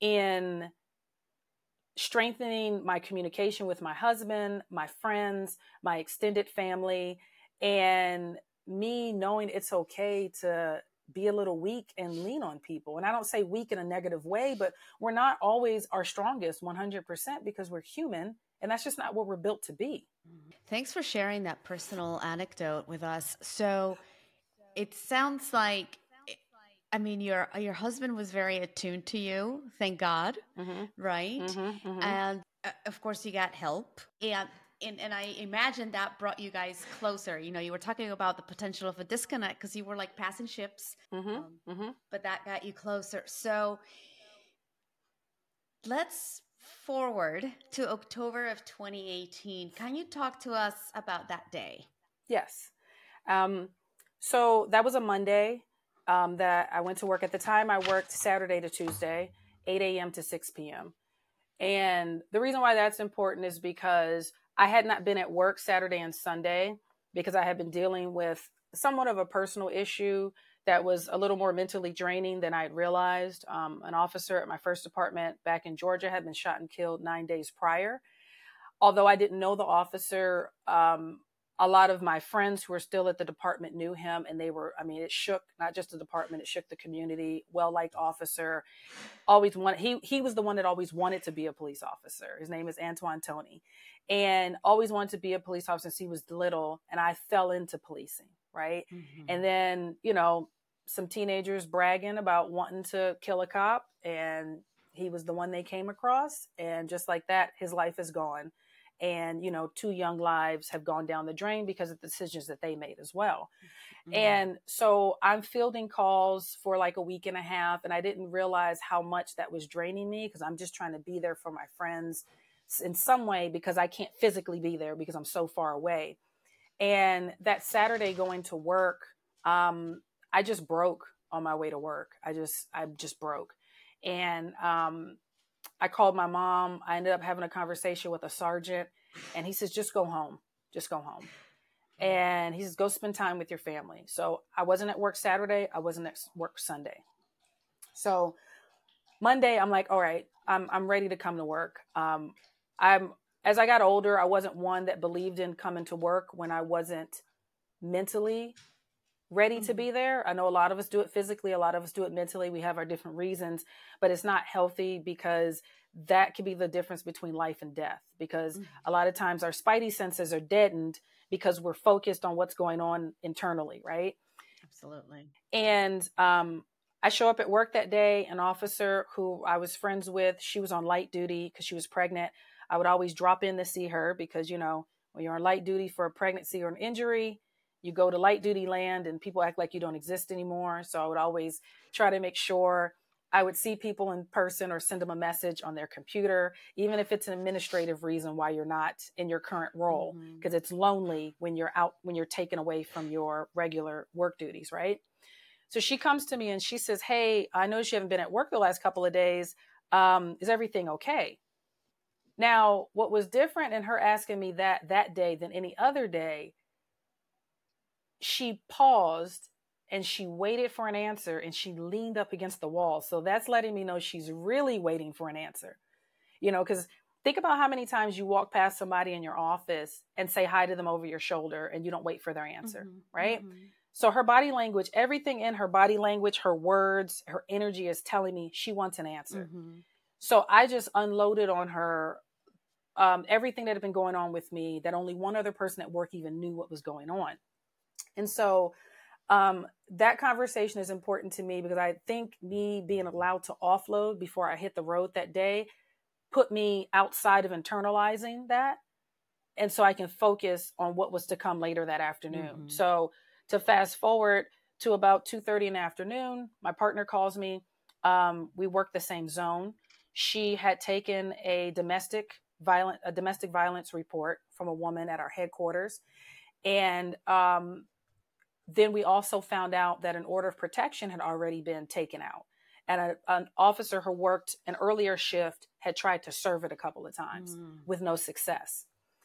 in strengthening my communication with my husband, my friends, my extended family, and me knowing it's okay to be a little weak and lean on people. And I don't say weak in a negative way, but we're not always our strongest one hundred percent because we're human, and that's just not what we're built to be. Thanks for sharing that personal anecdote with us. So it sounds like, I mean, your your husband was very attuned to you, thank God, mm-hmm. right? Mm-hmm, mm-hmm. And uh, of course you got help. And And, and I imagine that brought you guys closer. You know, you were talking about the potential of a disconnect because you were like passing ships, mm-hmm, um, mm-hmm. but that got you closer. So let's forward to October of twenty eighteen. Can you talk to us about that day? Yes. Um, so that was a Monday um, that I went to work. At the time, I worked Saturday to Tuesday, eight a.m. to six p.m. And the reason why that's important is because I had not been at work Saturday and Sunday because I had been dealing with somewhat of a personal issue that was a little more mentally draining than I had realized. Um, an officer at my first department back in Georgia had been shot and killed nine days prior. Although I didn't know the officer, um, a lot of my friends who were still at the department knew him, and they were, I mean, it shook not just the department, it shook the community. Well-liked officer, always wanted, he, he was the one that always wanted to be a police officer. His name is Antoine Tony, and always wanted to be a police officer since he was little. And I fell into policing, right? Mm-hmm. And then, you know, some teenagers bragging about wanting to kill a cop, and he was the one they came across. And just like that, his life is gone. And, you know, two young lives have gone down the drain because of the decisions that they made as well. Mm-hmm. And so I'm fielding calls for like a week and a half, and I didn't realize how much that was draining me because I'm just trying to be there for my friends in some way because I can't physically be there because I'm so far away. And that Saturday going to work, um, I just broke on my way to work. I just, I just broke. And, um, I called my mom. I ended up having a conversation with a sergeant, and he says, just go home. Just go home. And he says, go spend time with your family. So I wasn't at work Saturday. I wasn't at work Sunday. So Monday, I'm like, all right, I'm, I'm ready to come to work. Um, I'm, as I got older, I wasn't one that believed in coming to work when I wasn't mentally ready mm-hmm. to be there. I know a lot of us do it physically. A lot of us do it mentally. We have our different reasons, but it's not healthy because that can be the difference between life and death. Because mm-hmm. a lot of times our spidey senses are deadened because we're focused on what's going on internally. Right. Absolutely. And, um, I show up at work that day. An officer who I was friends with, she was on light duty because she was pregnant. I would always drop in to see her because, you know, when you're on light duty for a pregnancy or an injury, you go to light duty land and people act like you don't exist anymore. So I would always try to make sure I would see people in person or send them a message on their computer, even if it's an administrative reason why you're not in your current role, because mm-hmm. it's lonely when you're out, when you're taken away from your regular work duties, right? So she comes to me and she says, hey, I noticed you haven't been at work the last couple of days. Um, is everything okay? Now, what was different in her asking me that that day than any other day, she paused and she waited for an answer and she leaned up against the wall. So that's letting me know she's really waiting for an answer. You know, because think about how many times you walk past somebody in your office and say hi to them over your shoulder and you don't wait for their answer, mm-hmm, right? Mm-hmm. So her body language, everything in her body language, her words, her energy is telling me she wants an answer. Mm-hmm. So I just unloaded on her um, everything that had been going on with me, that only one other person at work even knew what was going on. And so Um, that conversation is important to me because I think me being allowed to offload before I hit the road that day put me outside of internalizing that. And so I can focus on what was to come later that afternoon. Mm-hmm. So to fast forward to about two thirty in the afternoon, my partner calls me. Um, we work the same zone. She had taken a domestic violent, a domestic violence report from a woman at our headquarters. And, um, Then we also found out that an order of protection had already been taken out. And a, an officer who worked an earlier shift had tried to serve it a couple of times mm. with no success.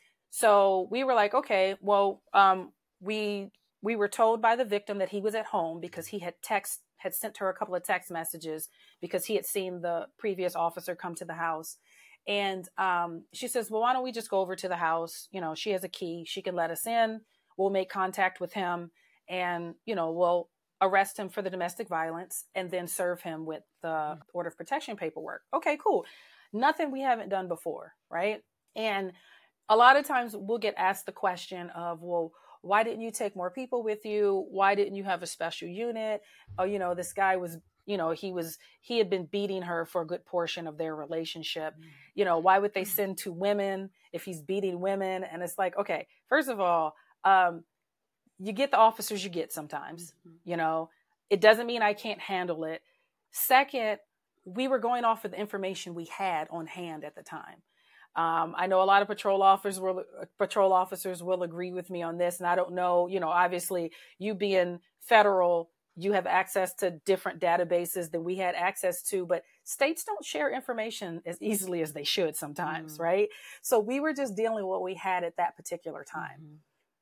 So we were like, okay, well, um, we we were told by the victim that he was at home because he had text had sent her a couple of text messages because he had seen the previous officer come to the house. And um, she says, well, why don't we just go over to the house? You know, she has a key. She can let us in. We'll make contact with him. And, you know, we'll arrest him for the domestic violence and then serve him with the order of protection paperwork. Okay, cool. Nothing we haven't done before, right? And a lot of times we'll get asked the question of, well, why didn't you take more people with you? Why didn't you have a special unit? Oh, you know, this guy was, you know, he was, he had been beating her for a good portion of their relationship. Mm. You know, why would they send two women if he's beating women? And it's like, okay, first of all, um, you get the officers you get sometimes, mm-hmm. you know, it doesn't mean I can't handle it. Second, we were going off of the information we had on hand at the time. Um, I know a lot of patrol officers will, patrol officers will agree with me on this. And I don't know, you know, obviously you being federal, you have access to different databases than we had access to, but states don't share information as easily as they should sometimes, mm-hmm. right? So we were just dealing with what we had at that particular time. Mm-hmm.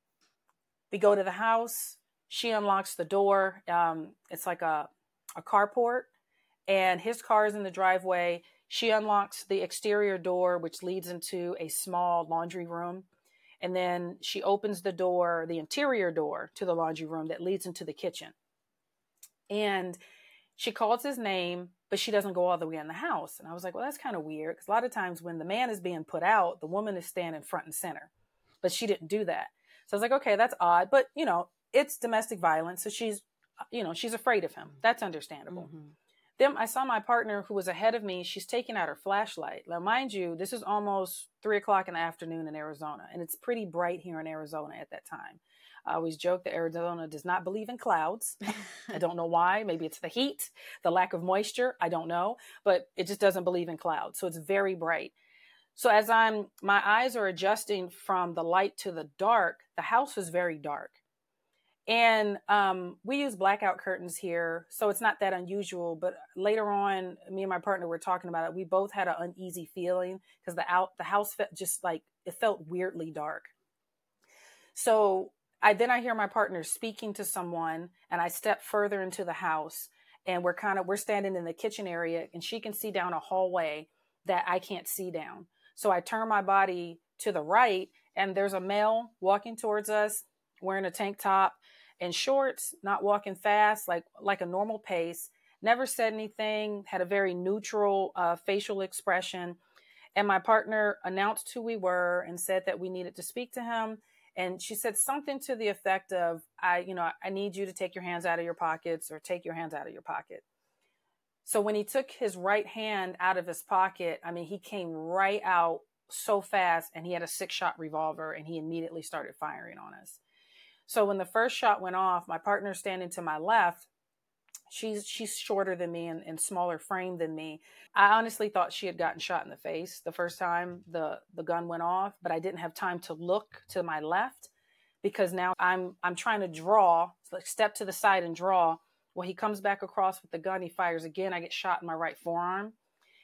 We go to the house. She unlocks the door. Um, it's like a, a carport, and his car is in the driveway. She unlocks the exterior door, which leads into a small laundry room. And then she opens the door, the interior door to the laundry room that leads into the kitchen. And she calls his name, but she doesn't go all the way in the house. And I was like, well, that's kind of weird, because a lot of times when the man is being put out, the woman is standing front and center. But she didn't do that. So I was like, okay, that's odd. But, you know, it's domestic violence. So she's, you know, she's afraid of him. That's understandable. Mm-hmm. Then I saw my partner who was ahead of me. She's taking out her flashlight. Now, mind you, this is almost three o'clock in the afternoon in Arizona, and it's pretty bright here in Arizona at that time. I always joke that Arizona does not believe in clouds. I don't know why. Maybe it's the heat, the lack of moisture. I don't know, but it just doesn't believe in clouds. So it's very bright. So as I'm, my eyes are adjusting from the light to the dark, the house was very dark. And um, we use blackout curtains here, so it's not that unusual. But later on, me and my partner were talking about it. We both had an uneasy feeling because the out the house felt just like, it felt weirdly dark. So I then I hear my partner speaking to someone, and I step further into the house, and we're kind of we're standing in the kitchen area, and she can see down a hallway that I can't see down. So I turn my body to the right, and there's a male walking towards us, wearing a tank top and shorts, not walking fast, like like a normal pace, never said anything, had a very neutral uh, facial expression. And my partner announced who we were and said that we needed to speak to him. And she said something to the effect of, I, you know, I need you to take your hands out of your pockets, or take your hands out of your pocket. So when he took his right hand out of his pocket, I mean, he came right out so fast, and he had a six shot revolver, and he immediately started firing on us. So when the first shot went off, my partner standing to my left, she's she's shorter than me and, and smaller frame than me. I honestly thought she had gotten shot in the face the first time the, the gun went off, but I didn't have time to look to my left because now I'm I'm trying to draw, like step to the side and draw. Well, he comes back across with the gun. He fires again. I get shot in my right forearm.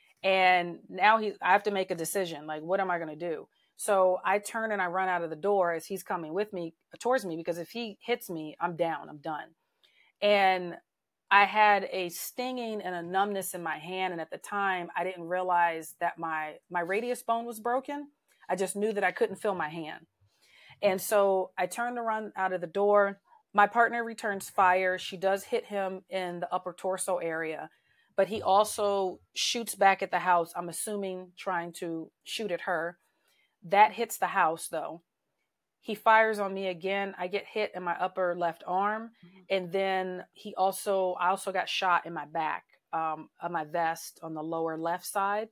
And now he, I have to make a decision. Like, what am I going to do? So I turn and I run out of the door as he's coming with me towards me, because if he hits me, I'm down, I'm done. And I had a stinging and a numbness in my hand. And at the time, I didn't realize that my, my radius bone was broken. I just knew that I couldn't feel my hand. And so I turned to run out of the door. My partner returns fire. She does hit him in the upper torso area, but he also shoots back at the house. I'm assuming trying to shoot at her. That hits the house though. He fires on me again. I get hit in my upper left arm. Mm-hmm. And then he also, I also got shot in my back, um, on my vest on the lower left side.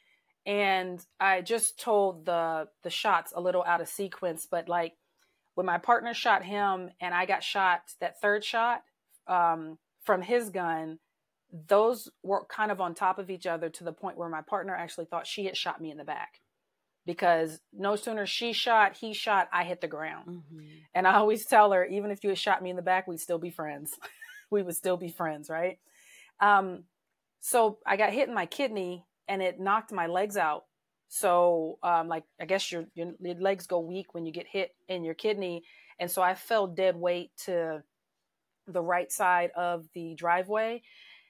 And I just told the, the shots a little out of sequence, but like, when my partner shot him and I got shot, that third shot um, from his gun, those were kind of on top of each other to the point where my partner actually thought she had shot me in the back, because no sooner she shot, he shot, I hit the ground. Mm-hmm. And I always tell her, even if you had shot me in the back, we'd still be friends. We would still be friends, right? Um, so I got hit in my kidney and it knocked my legs out. So, um, like, I guess your, your your legs go weak when you get hit in your kidney. And so I fell dead weight to the right side of the driveway.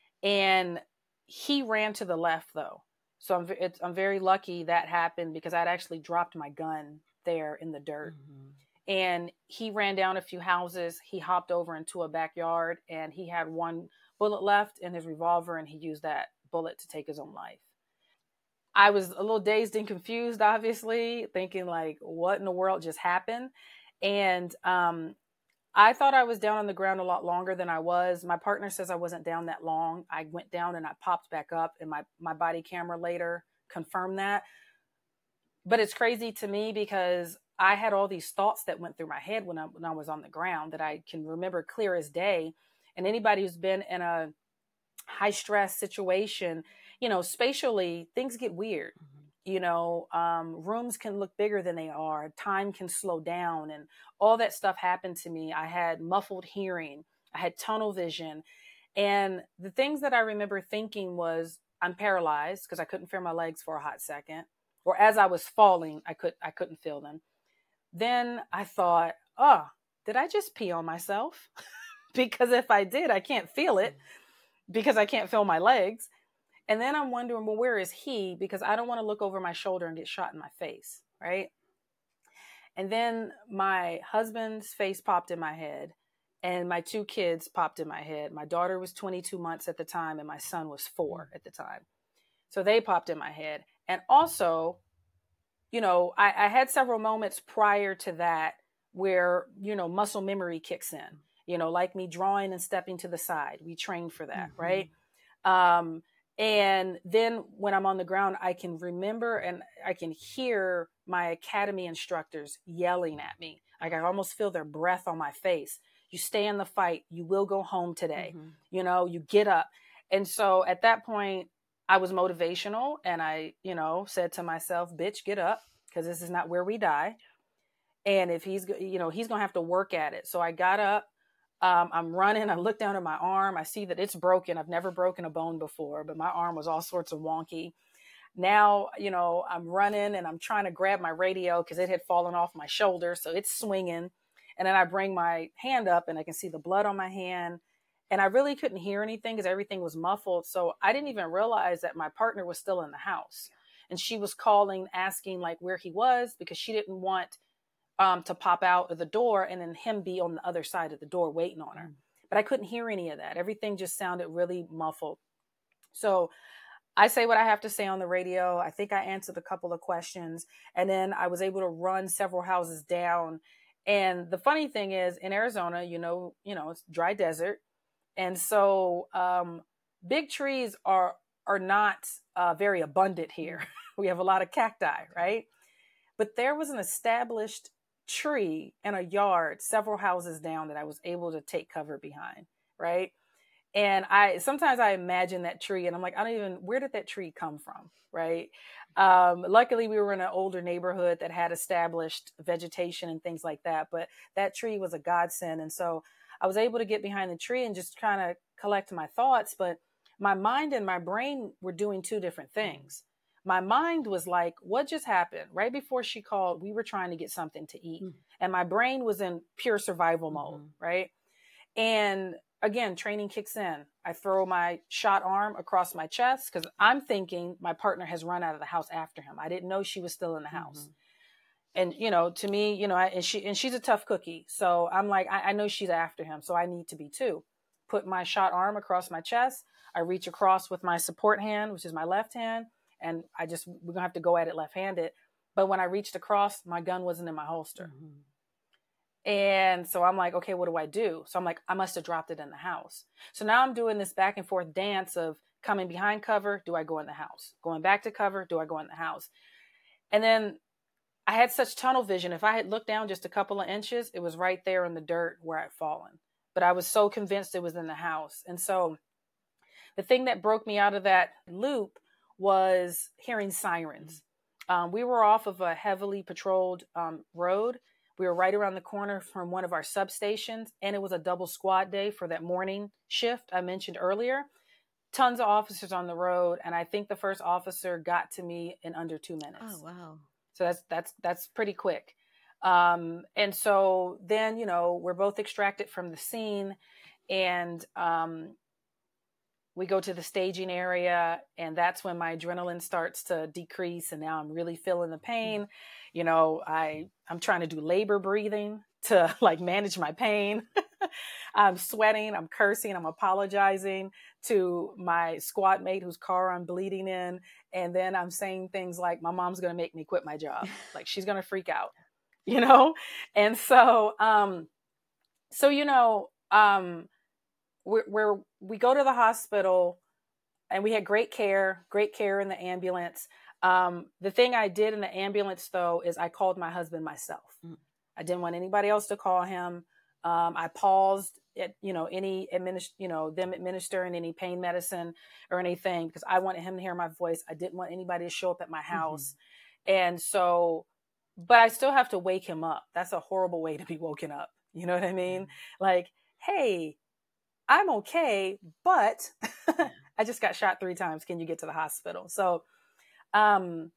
And he ran to the left, though. So I'm, it's, I'm very lucky that happened, because I'd actually dropped my gun there in the dirt. Mm-hmm. And he ran down a few houses. He hopped over into a backyard, and he had one bullet left in his revolver, and he used that bullet to take his own life. I was a little dazed and confused, obviously, thinking like, what in the world just happened? And um, I thought I was down on the ground a lot longer than I was. My partner says I wasn't down that long. I went down and I popped back up, and my, my body camera later confirmed that. But it's crazy to me because I had all these thoughts that went through my head when I, when I was on the ground that I can remember clear as day. And anybody who's been in a high stress situation, you know, spatially things get weird. Mm-hmm. You know, um, rooms can look bigger than they are. Time can slow down, and all that stuff happened to me. I had muffled hearing. I had tunnel vision. And the things that I remember thinking was, I'm paralyzed, because I couldn't feel my legs for a hot second. Or as I was falling, I could, I couldn't feel them. Then I thought, oh, did I just pee on myself? Because if I did, I can't feel it, because I can't feel my legs. And then I'm wondering, well, where is he? Because I don't want to look over my shoulder and get shot in my face, right? And then my husband's face popped in my head, and my two kids popped in my head. My daughter was twenty-two months at the time, and my son was four at the time. So they popped in my head. And also, you know, I, I had several moments prior to that where, you know, muscle memory kicks in, you know, like me drawing and stepping to the side. We trained for that, mm-hmm. right? Um, and then when I'm on the ground, I can remember and I can hear my academy instructors yelling at me. Like I almost feel their breath on my face. You stay in the fight. You will go home today. Mm-hmm. You know, you get up. And so at that point, I was motivational, and I, you know, said to myself, bitch, get up, because this is not where we die. And if he's, you know, he's going to have to work at it. So I got up. Um, I'm running. I look down at my arm. I see that it's broken. I've never broken a bone before, but my arm was all sorts of wonky. Now, you know, I'm running and I'm trying to grab my radio because it had fallen off my shoulder. So it's swinging. And then I bring my hand up and I can see the blood on my hand. And I really couldn't hear anything because everything was muffled. So I didn't even realize that my partner was still in the house. And she was calling, asking like where he was, because she didn't want um, to pop out of the door and then him be on the other side of the door waiting on her. But I couldn't hear any of that. Everything just sounded really muffled. So I say what I have to say on the radio. I think I answered a couple of questions. And then I was able to run several houses down. And the funny thing is, in Arizona, you know, you know, it's dry desert. And so um, big trees are are not uh, very abundant here. We have a lot of cacti, right? But there was an established tree in a yard several houses down that I was able to take cover behind, right? And I sometimes I imagine that tree and I'm like, I don't even, where did that tree come from, right? Um, luckily, we were in an older neighborhood that had established vegetation and things like that, but that tree was a godsend. And so I was able to get behind the tree and just kind of collect my thoughts, but my mind and my brain were doing two different things. My mind was like, what just happened? Right before she called, we were trying to get something to eat. Mm-hmm. And my brain was in pure survival mode, mm-hmm. right? And again, training kicks in. I throw my shot arm across my chest because I'm thinking my partner has run out of the house after him. I didn't know she was still in the house. Mm-hmm. And, you know, to me, you know, I, and she, and she's a tough cookie. So I'm like, I, I know she's after him. So I need to be too. Put my shot arm across my chest. I reach across with my support hand, which is my left hand. And I just, we're gonna have to go at it left-handed. But when I reached across, my gun wasn't in my holster. Mm-hmm. And so I'm like, okay, what do I do? So I'm like, I must have dropped it in the house. So now I'm doing this back and forth dance of coming behind cover. Do I go in the house? Going back to cover. Do I go in the house? And then I had such tunnel vision. If I had looked down just a couple of inches, it was right there in the dirt where I'd fallen. But I was so convinced it was in the house. And so the thing that broke me out of that loop was hearing sirens. Um, we were off of a heavily patrolled um, road. We were right around the corner from one of our substations, and it was a double squad day for that morning shift I mentioned earlier. Tons of officers on the road, and I think the first officer got to me in under two minutes. Oh, wow. So that's that's that's pretty quick. Um, and so then, you know, we're both extracted from the scene, and um, we go to the staging area, and that's when my adrenaline starts to decrease. And now I'm really feeling the pain. You know, I, I'm trying to do labor breathing to like manage my pain. I'm sweating, I'm cursing, I'm apologizing to my squad mate whose car I'm bleeding in. And then I'm saying things like, my mom's going to make me quit my job. Like she's going to freak out, you know? And so, um, so, you know, um, We're, we're, we go to the hospital and we had great care, great care in the ambulance. Um, the thing I did in the ambulance, though, is I called my husband myself. Mm. I didn't want anybody else to call him. Um, I paused at, you know, any administ- you know, them administering any pain medicine or anything because I wanted him to hear my voice. I didn't want anybody to show up at my house. Mm-hmm. And so, but I still have to wake him up. That's a horrible way to be woken up. You know what I mean? Mm-hmm. Like, hey, I'm okay, but I just got shot three times. Can you get to the hospital? So, um,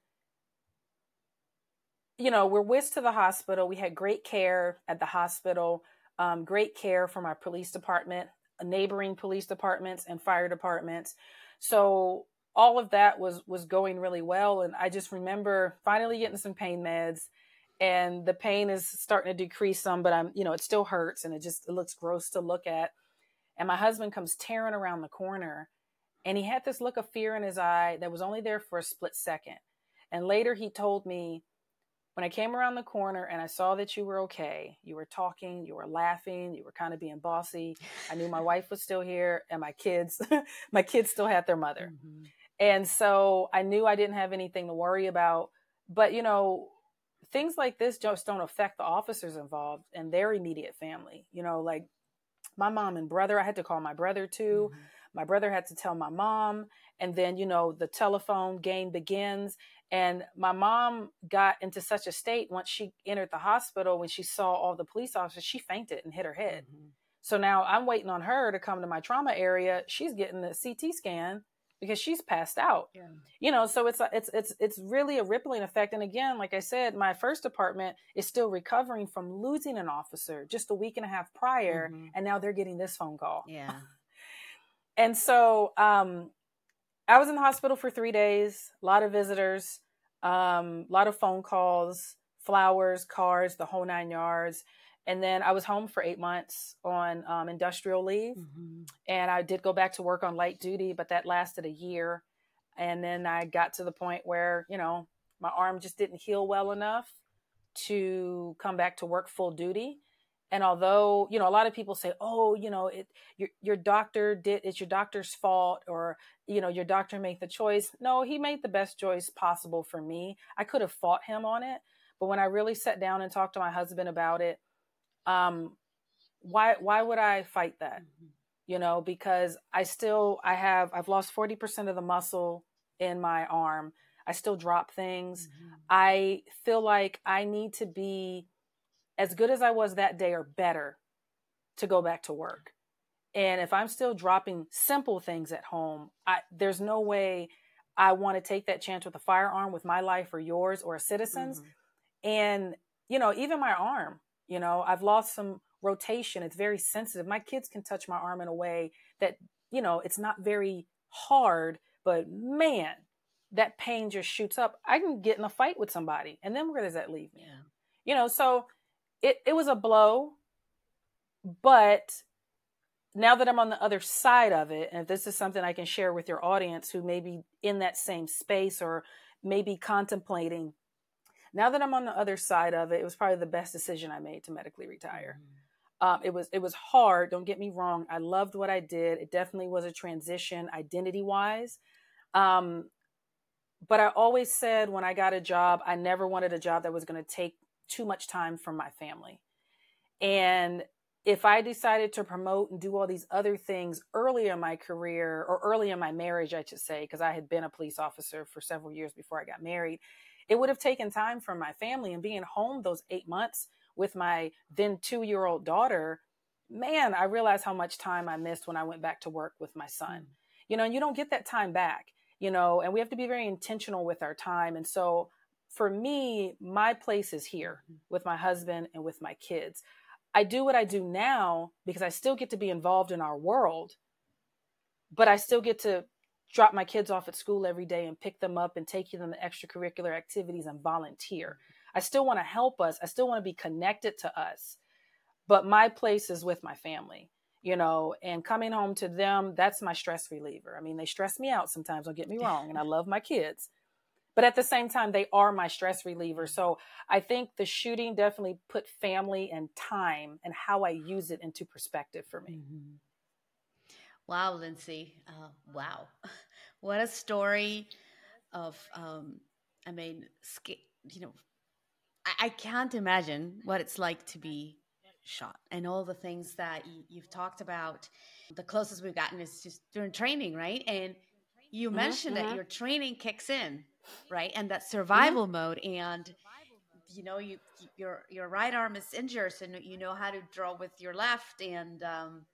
you know, we're whisked to the hospital. We had great care at the hospital, um, great care from our police department, neighboring police departments and fire departments. So all of that was, was going really well. And I just remember finally getting some pain meds, and the pain is starting to decrease some, but I'm, you know, it still hurts and it just, it looks gross to look at. And my husband comes tearing around the corner, and he had this look of fear in his eye that was only there for a split second. And later he told me, when I came around the corner and I saw that you were okay, you were talking, you were laughing, you were kind of being bossy. I knew my wife was still here and my kids, my kids still had their mother. Mm-hmm. And so I knew I didn't have anything to worry about. But, you know, things like this just don't affect the officers involved and their immediate family. You know, like, my mom and brother, I had to call my brother too. Mm-hmm. My brother had to tell my mom. And then, you know, the telephone game begins. And my mom got into such a state once she entered the hospital, when she saw all the police officers, she fainted and hit her head. Mm-hmm. So now I'm waiting on her to come to my trauma area. She's getting the C T scan because she's passed out. Yeah. You know, so it's, it's, it's, it's really a rippling effect. And again, like I said, my first department is still recovering from losing an officer just a week and a half prior. Mm-hmm. And now they're getting this phone call. Yeah. And so, um, I was in the hospital for three days, a lot of visitors, um, a lot of phone calls, flowers, cards, the whole nine yards. And then I was home for eight months on um, industrial leave. Mm-hmm. And I did go back to work on light duty, but that lasted a year. And then I got to the point where, you know, my arm just didn't heal well enough to come back to work full duty. And although, you know, a lot of people say, oh, you know, it, your, your doctor did, it's your doctor's fault, or, you know, your doctor made the choice. No, he made the best choice possible for me. I could have fought him on it. But when I really sat down and talked to my husband about it, um, why why would I fight that? Mm-hmm. You know, because I still I have I've lost forty percent of the muscle in my arm. I still drop things. Mm-hmm. I feel like I need to be as good as I was that day or better to go back to work. And if I'm still dropping simple things at home, I, there's no way I want to take that chance with a firearm with my life or yours or a citizen's. Mm-hmm. And, you know, even my arm, you know, I've lost some rotation. It's very sensitive. My kids can touch my arm in a way that, you know, it's not very hard, but man, that pain just shoots up. I can get in a fight with somebody, and then where does that leave me? Yeah. You know, so it, it was a blow, but now that I'm on the other side of it, and if this is something I can share with your audience who may be in that same space or maybe contemplating, now that I'm on the other side of it, it was probably the best decision I made to medically retire. Mm-hmm. Um, it was, it was hard. Don't get me wrong. I loved what I did. It definitely was a transition identity wise. Um, but I always said when I got a job, I never wanted a job that was going to take too much time from my family. And if I decided to promote and do all these other things early in my career or early in my marriage, I should say, because I had been a police officer for several years before I got married, it would have taken time from my family, and being home those eight months with my then two-year-old daughter, man, I realized how much time I missed when I went back to work with my son. Mm-hmm. You know, and you don't get that time back, you know, and we have to be very intentional with our time. And so for me, my place is here mm-hmm. with my husband and with my kids. I do what I do now because I still get to be involved in our world, but I still get to drop my kids off at school every day and pick them up and take them to extracurricular activities and volunteer. I still want to help us. I still want to be connected to us, but my place is with my family, you know, and coming home to them, that's my stress reliever. I mean, they stress me out sometimes, don't get me wrong. And I love my kids, but at the same time, they are my stress reliever. So I think the shooting definitely put family and time and how I use it into perspective for me. Mm-hmm. Wow, Lindsay. Uh, wow. What a story of, um, I mean, you know, I, I can't imagine what it's like to be shot and all the things that you, you've talked about. The closest we've gotten is just during training, right? And you mm-hmm, mentioned mm-hmm. that your training kicks in, right? And that survival mm-hmm. mode, and you know, you your your right arm is injured, so you know how to draw with your left, and um,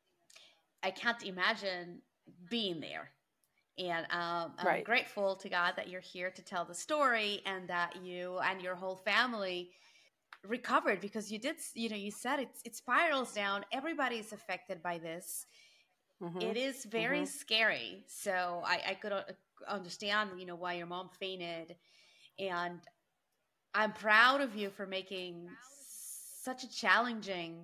I can't imagine being there. And um, I'm right. grateful to God that you're here to tell the story, and that you and your whole family recovered, because you did, you know, you said it, it spirals down. Everybody is affected by this. Mm-hmm. It is very mm-hmm. scary. So I, I could understand, you know, why your mom fainted. And I'm proud of you for making such a challenging,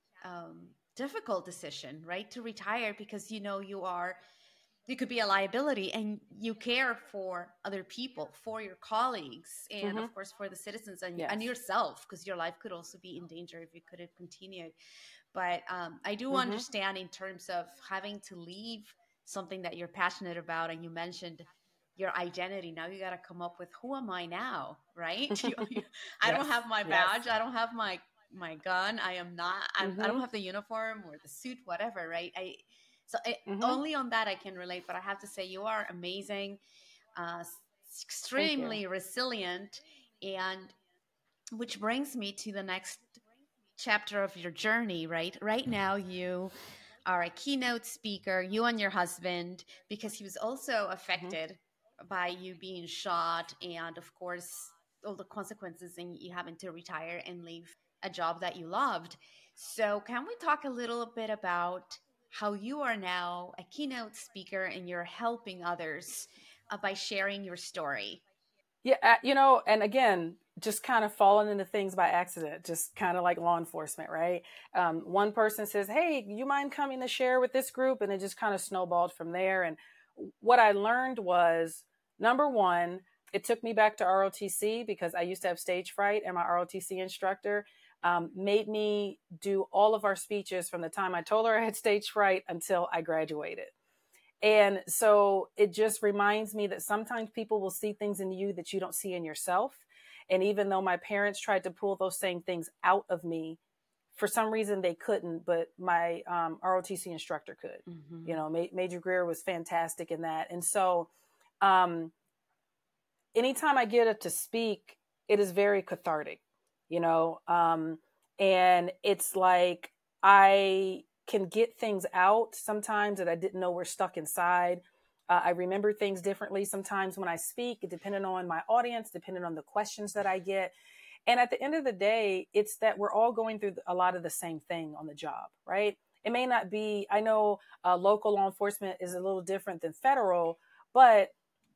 um, difficult decision, right? To retire, because, you know, you are, you could be a liability, and you care for other people, for your colleagues, and mm-hmm. of course for the citizens, and, yes. and yourself, because your life could also be in danger if you could have continued. But um, I do mm-hmm. understand in terms of having to leave something that you're passionate about, and you mentioned your identity. Now you got to come up with, who am I now, right? you, you, I yes. don't have my badge. Yes. I don't have my my gun. I am not, mm-hmm. I don't have the uniform or the suit, whatever, right? I So it, mm-hmm. only on that I can relate, but I have to say you are amazing, uh, extremely resilient, and which brings me to the next chapter of your journey, right? Right now you are a keynote speaker, you and your husband, because he was also affected mm-hmm. by you being shot, and of course all the consequences in you having to retire and leave a job that you loved. So can we talk a little bit about how you are now a keynote speaker and you're helping others uh, by sharing your story? Yeah, uh, you know, and again, just kind of falling into things by accident, just kind of like law enforcement, right? Um, one person says, hey, you mind coming to share with this group? And it just kind of snowballed from there. And what I learned was, number one, it took me back to R O T C, because I used to have stage fright, and my R O T C instructor Um, made me do all of our speeches from the time I told her I had stage fright until I graduated. And so it just reminds me that sometimes people will see things in you that you don't see in yourself. And even though my parents tried to pull those same things out of me, for some reason they couldn't, but my um, R O T C instructor could. Mm-hmm. You know, Ma- Major Greer was fantastic in that. And so um, anytime I get it to speak, it is very cathartic, you know, um, and it's like I can get things out sometimes that I didn't know were stuck inside. Uh, I remember things differently sometimes when I speak, depending on my audience, depending on the questions that I get. And at the end of the day, it's that we're all going through a lot of the same thing on the job, right? It may not be, I know uh, local law enforcement is a little different than federal, but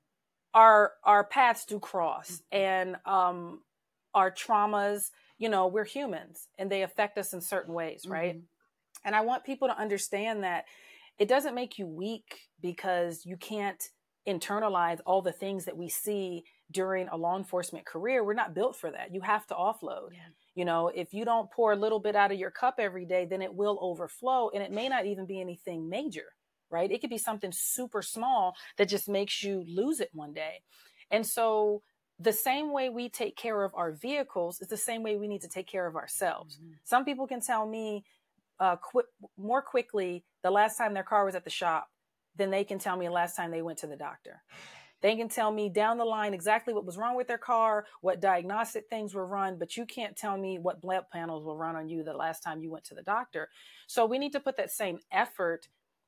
our our paths do cross, and um, our traumas, you know, we're humans and they affect us in certain ways, right? Mm-hmm. And I want people to understand that it doesn't make you weak because you can't internalize all the things that we see during a law enforcement career. We're not built for that. You have to offload. Yeah. You know, if you don't pour a little bit out of your cup every day, then it will overflow, and it may not even be anything major, right? It could be something super small that just makes you lose it one day. And so the same way we take care of our vehicles is the same way we need to take care of ourselves. Mm-hmm. Some people can tell me uh, qu- more quickly the last time their car was at the shop than they can tell me the last time they went to the doctor. They can tell me down the line exactly what was wrong with their car, what diagnostic things were run, but you can't tell me what blood panels were run on you the last time you went to the doctor. So we need to put that same effort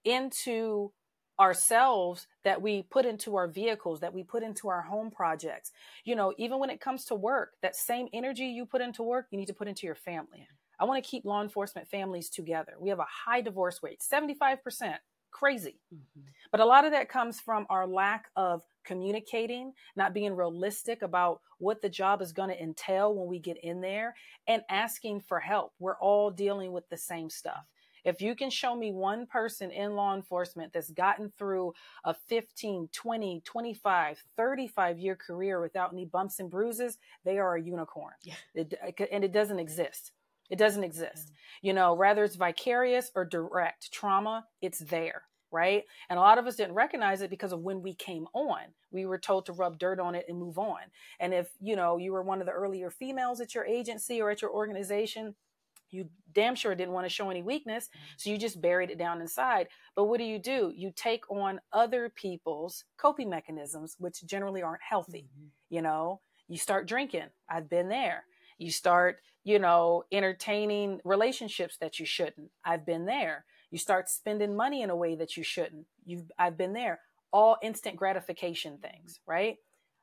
into ourselves that we put into our vehicles, that we put into our home projects. You know, even when it comes to work, that same energy you put into work, you need to put into your family. I want to keep law enforcement families together. We have a high divorce rate, seventy-five percent. Crazy. Mm-hmm. But a lot of that comes from our lack of communicating, not being realistic about what the job is going to entail when we get in there, and asking for help. We're all dealing with the same stuff. If you can show me one person in law enforcement that's gotten through a fifteen, twenty, twenty-five, thirty-five year career without any bumps and bruises, they are a unicorn. Yeah. It, and it doesn't exist. It doesn't exist. Mm-hmm. You know, whether it's vicarious or direct trauma, it's there, right? And a lot of us didn't recognize it because of when we came on. We were told to rub dirt on it and move on. And if, you know, you were one of the earlier females at your agency or at your organization, you damn sure didn't want to show any weakness. So you just buried it down inside. But what do you do? You take on other people's coping mechanisms, which generally aren't healthy. Mm-hmm. You know, you start drinking. I've been there. You start, you know, entertaining relationships that you shouldn't. I've been there. You start spending money in a way that you shouldn't. You've, I've been there. All instant gratification things, right?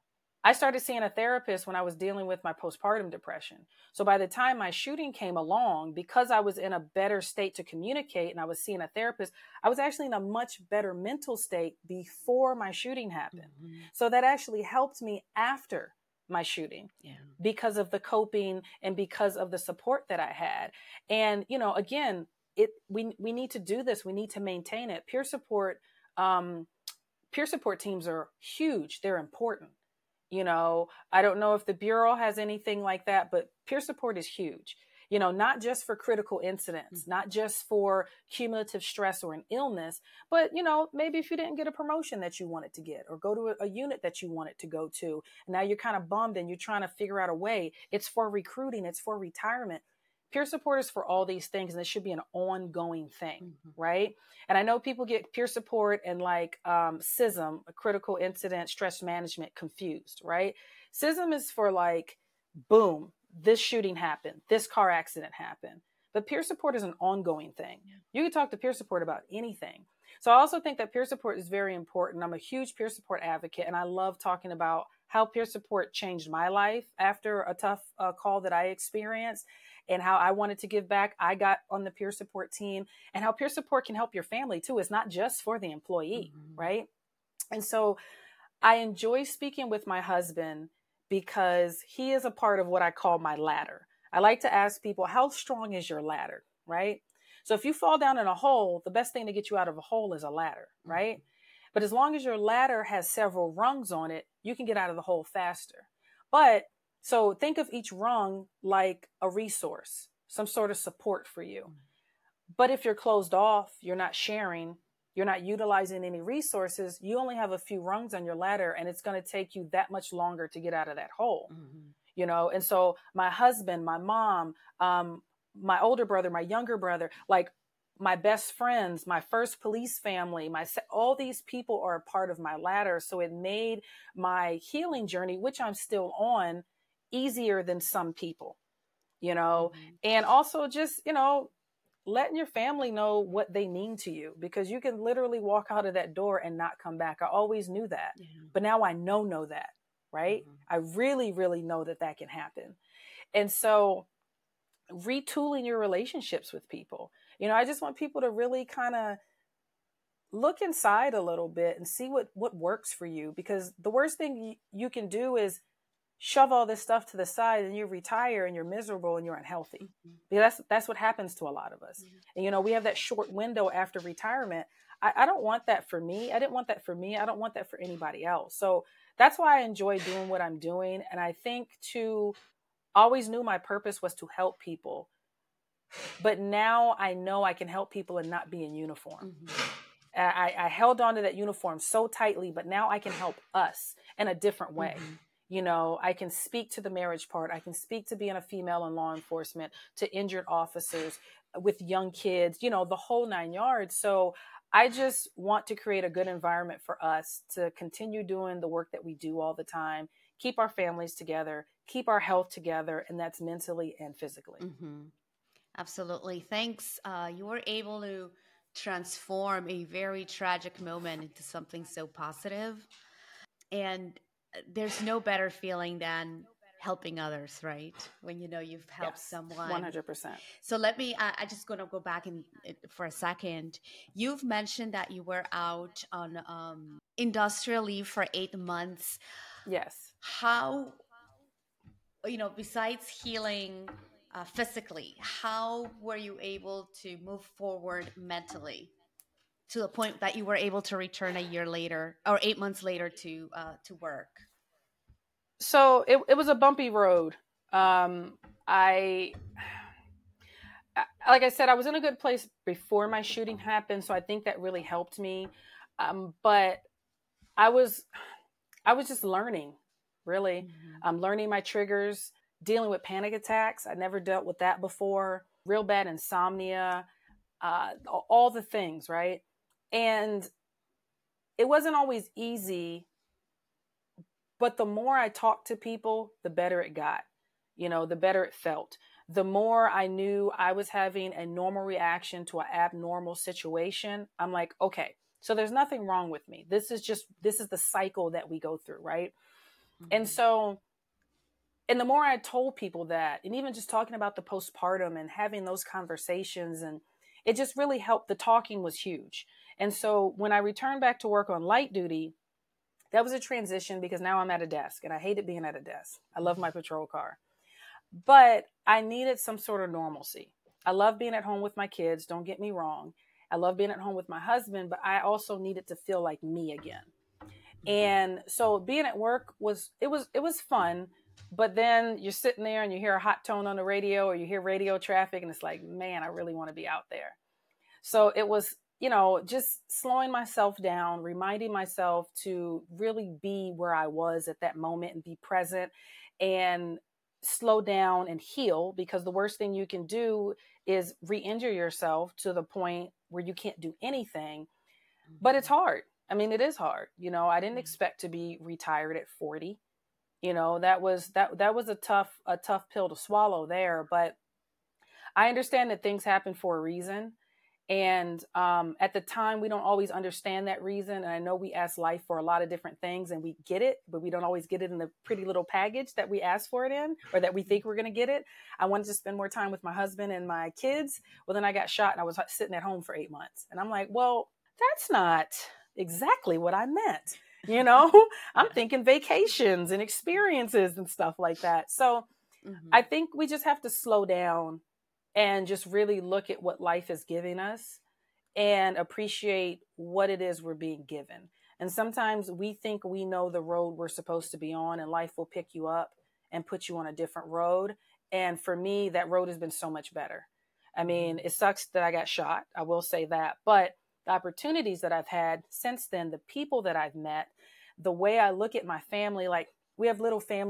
I started seeing a therapist when I was dealing with my postpartum depression. So by the time my shooting came along, because I was in a better state to communicate and I was seeing a therapist, I was actually in a much better mental state before my shooting happened. Mm-hmm. So that actually helped me after my shooting, yeah, because of the coping and because of the support that I had. And, you know, again, it, we, we need to do this. We need to maintain it. Peer support, um, peer support teams are huge. They're important. You know, I don't know if the Bureau has anything like that, but peer support is huge. You know, not just for critical incidents, not just for cumulative stress or an illness, but, you know, maybe if you didn't get a promotion that you wanted to get or go to a, a unit that you wanted to go to, and now you're kind of bummed and you're trying to figure out a way. It's for recruiting. It's for retirement. Peer support is for all these things, and it should be an ongoing thing, mm-hmm. right? And I know people get peer support and like um, C I S M, a critical incident stress management, confused, right? C I S M is for like, boom, this shooting happened, this car accident happened. But peer support is an ongoing thing. Yeah. You can talk to peer support about anything. So I also think that peer support is very important. I'm a huge peer support advocate, and I love talking about how peer support changed my life after a tough uh, call that I experienced, and how I wanted to give back. I got on the peer support team, and how peer support can help your family too. It's not just for the employee, mm-hmm. right? And so I enjoy speaking with my husband because he is a part of what I call my ladder. I like to ask people, how strong is your ladder, right? So if you fall down in a hole, the best thing to get you out of a hole is a ladder, right? Mm-hmm. But as long as your ladder has several rungs on it, you can get out of the hole faster. But so think of each rung like a resource, some sort of support for you. Mm-hmm. But if you're closed off, you're not sharing, you're not utilizing any resources, you only have a few rungs on your ladder, and it's going to take you that much longer to get out of that hole. Mm-hmm. you know? And so my husband, my mom, um, my older brother, my younger brother, like my best friends, my first police family, my, all these people are a part of my ladder. So it made my healing journey, which I'm still on, easier than some people, you know, mm-hmm. and also just, you know, letting your family know what they mean to you, because you can literally walk out of that door and not come back. I always knew that, yeah. but now I know, know that, right? Mm-hmm. I really, really know that that can happen. And so retooling your relationships with people, you know, I just want people to really kind of look inside a little bit and see what, what works for you, because the worst thing you, you can do is shove all this stuff to the side and you retire and you're miserable and you're unhealthy. Mm-hmm. Because that's, that's what happens to a lot of us. Mm-hmm. And, you know, we have that short window after retirement. I, I don't want that for me. I didn't want that for me. I don't want that for anybody else. So that's why I enjoy doing what I'm doing. And I think to always knew my purpose was to help people. But now I know I can help people and not be in uniform. Mm-hmm. I, I held on to that uniform so tightly, but now I can help us in a different way. Mm-hmm. You know, I can speak to the marriage part. I can speak to being a female in law enforcement, to injured officers, with young kids, you know, the whole nine yards. So I just want to create a good environment for us to continue doing the work that we do all the time, keep our families together, keep our health together, and that's mentally and physically. Mm-hmm. Absolutely. Thanks. Uh, you were able to transform a very tragic moment into something so positive. And there's no better feeling than helping others, right? When you know you've helped yes, someone. one hundred percent. So let me, I, I just going to go back in for a second. You've mentioned that you were out on um, industrial leave for eight months. Yes. How, you know, besides healing uh, physically, how were you able to move forward mentally to the point that you were able to return a year later or eight months later to uh, to work? So it, it was a bumpy road. Um, I, like I said, I was in a good place before my shooting happened. So I think that really helped me. Um, but I was, I was just learning, really. Mm-hmm. I'm learning my triggers, dealing with panic attacks. I never dealt with that before. Real bad insomnia, uh, all the things, right? And it wasn't always easy. But the more I talked to people, the better it got, you know, the better it felt. The more I knew I was having a normal reaction to an abnormal situation, I'm like, okay, so there's nothing wrong with me. This is just, this is the cycle that we go through, right? Mm-hmm. And so, and the more I told people that, and even just talking about the postpartum and having those conversations, and it just really helped. The talking was huge. And so when I returned back to work on light duty, that was a transition because now I'm at a desk and I hated being at a desk. I love my patrol car, but I needed some sort of normalcy. I love being at home with my kids. Don't get me wrong. I love being at home with my husband, but I also needed to feel like me again. And so being at work was, it was, it was fun, but then you're sitting there and you hear a hot tone on the radio or you hear radio traffic and it's like, man, I really want to be out there. So it was, you know, just slowing myself down, reminding myself to really be where I was at that moment and be present and slow down and heal, because the worst thing you can do is re-injure yourself to the point where you can't do anything. But it's hard. I mean, it is hard. You know, I didn't expect to be retired at forty. You know, that was that that was a tough a tough pill to swallow there. But I understand that things happen for a reason. And um, at the time, we don't always understand that reason. And I know we ask life for a lot of different things and we get it, but we don't always get it in the pretty little package that we ask for it in, or that we think we're going to get it. I wanted to spend more time with my husband and my kids. Well, then I got shot and I was sitting at home for eight months. And I'm like, well, that's not exactly what I meant. You know, I'm thinking vacations and experiences and stuff like that. So mm-hmm. I think we just have to slow down and just really look at what life is giving us and appreciate what it is we're being given. And sometimes we think we know the road we're supposed to be on, and life will pick you up and put you on a different road. And for me, that road has been so much better. I mean, it sucks that I got shot. I will say that. But the opportunities that I've had since then, the people that I've met, the way I look at my family, like we have little family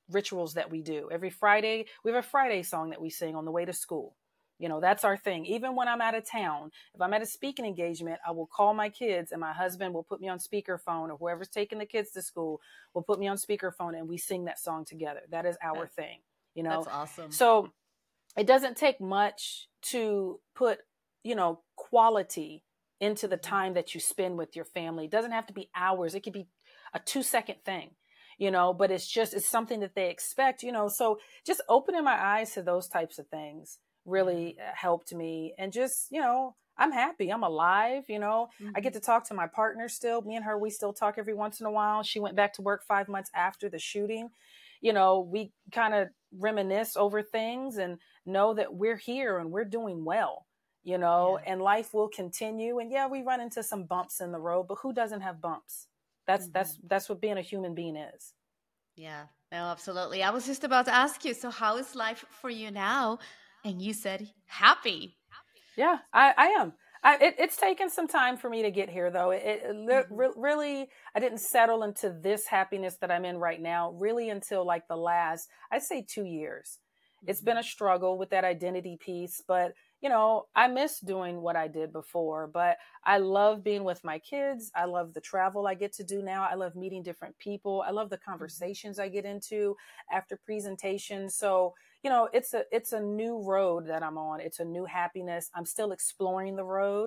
rituals that we do. Every Friday, we have a Friday song that we sing on the way to school. You know, that's our thing. Even when I'm out of town, if I'm at a speaking engagement, I will call my kids and my husband will put me on speakerphone, or whoever's taking the kids to school will put me on speakerphone, and we sing that song together. That is our That's, thing, you know? that's awesome. So it doesn't take much to put, you know, quality into the time that you spend with your family. It doesn't have to be hours. It could be a two second thing, you know, but it's just, it's something that they expect, you know. So just opening my eyes to those types of things really helped me. And just, you know, I'm happy. I'm alive. You know, mm-hmm. I get to talk to my partner still. Me and her, we still talk every once in a while. She went back to work five months after the shooting. You know, we kind of reminisce over things and know that we're here and we're doing well, you know, yeah. and life will continue. And yeah, we run into some bumps in the road, but who doesn't have bumps? That's, mm-hmm. that's, that's what being a human being is. Yeah, no, absolutely. I was just about to ask you, so how is life for you now? And you said happy. Yeah, I, I am. I, it, it's taken some time for me to get here, though. It, it mm-hmm. re- really, I didn't settle into this happiness that I'm in right now, really until like the last, I'd say two years. Mm-hmm. It's been a struggle with that identity piece, but you know, I miss doing what I did before, but I love being with my kids. I love the travel I get to do now. I love meeting different people. I love the conversations I get into after presentations. So, you know, it's a, it's a new road that I'm on. It's a new happiness. I'm still exploring the road,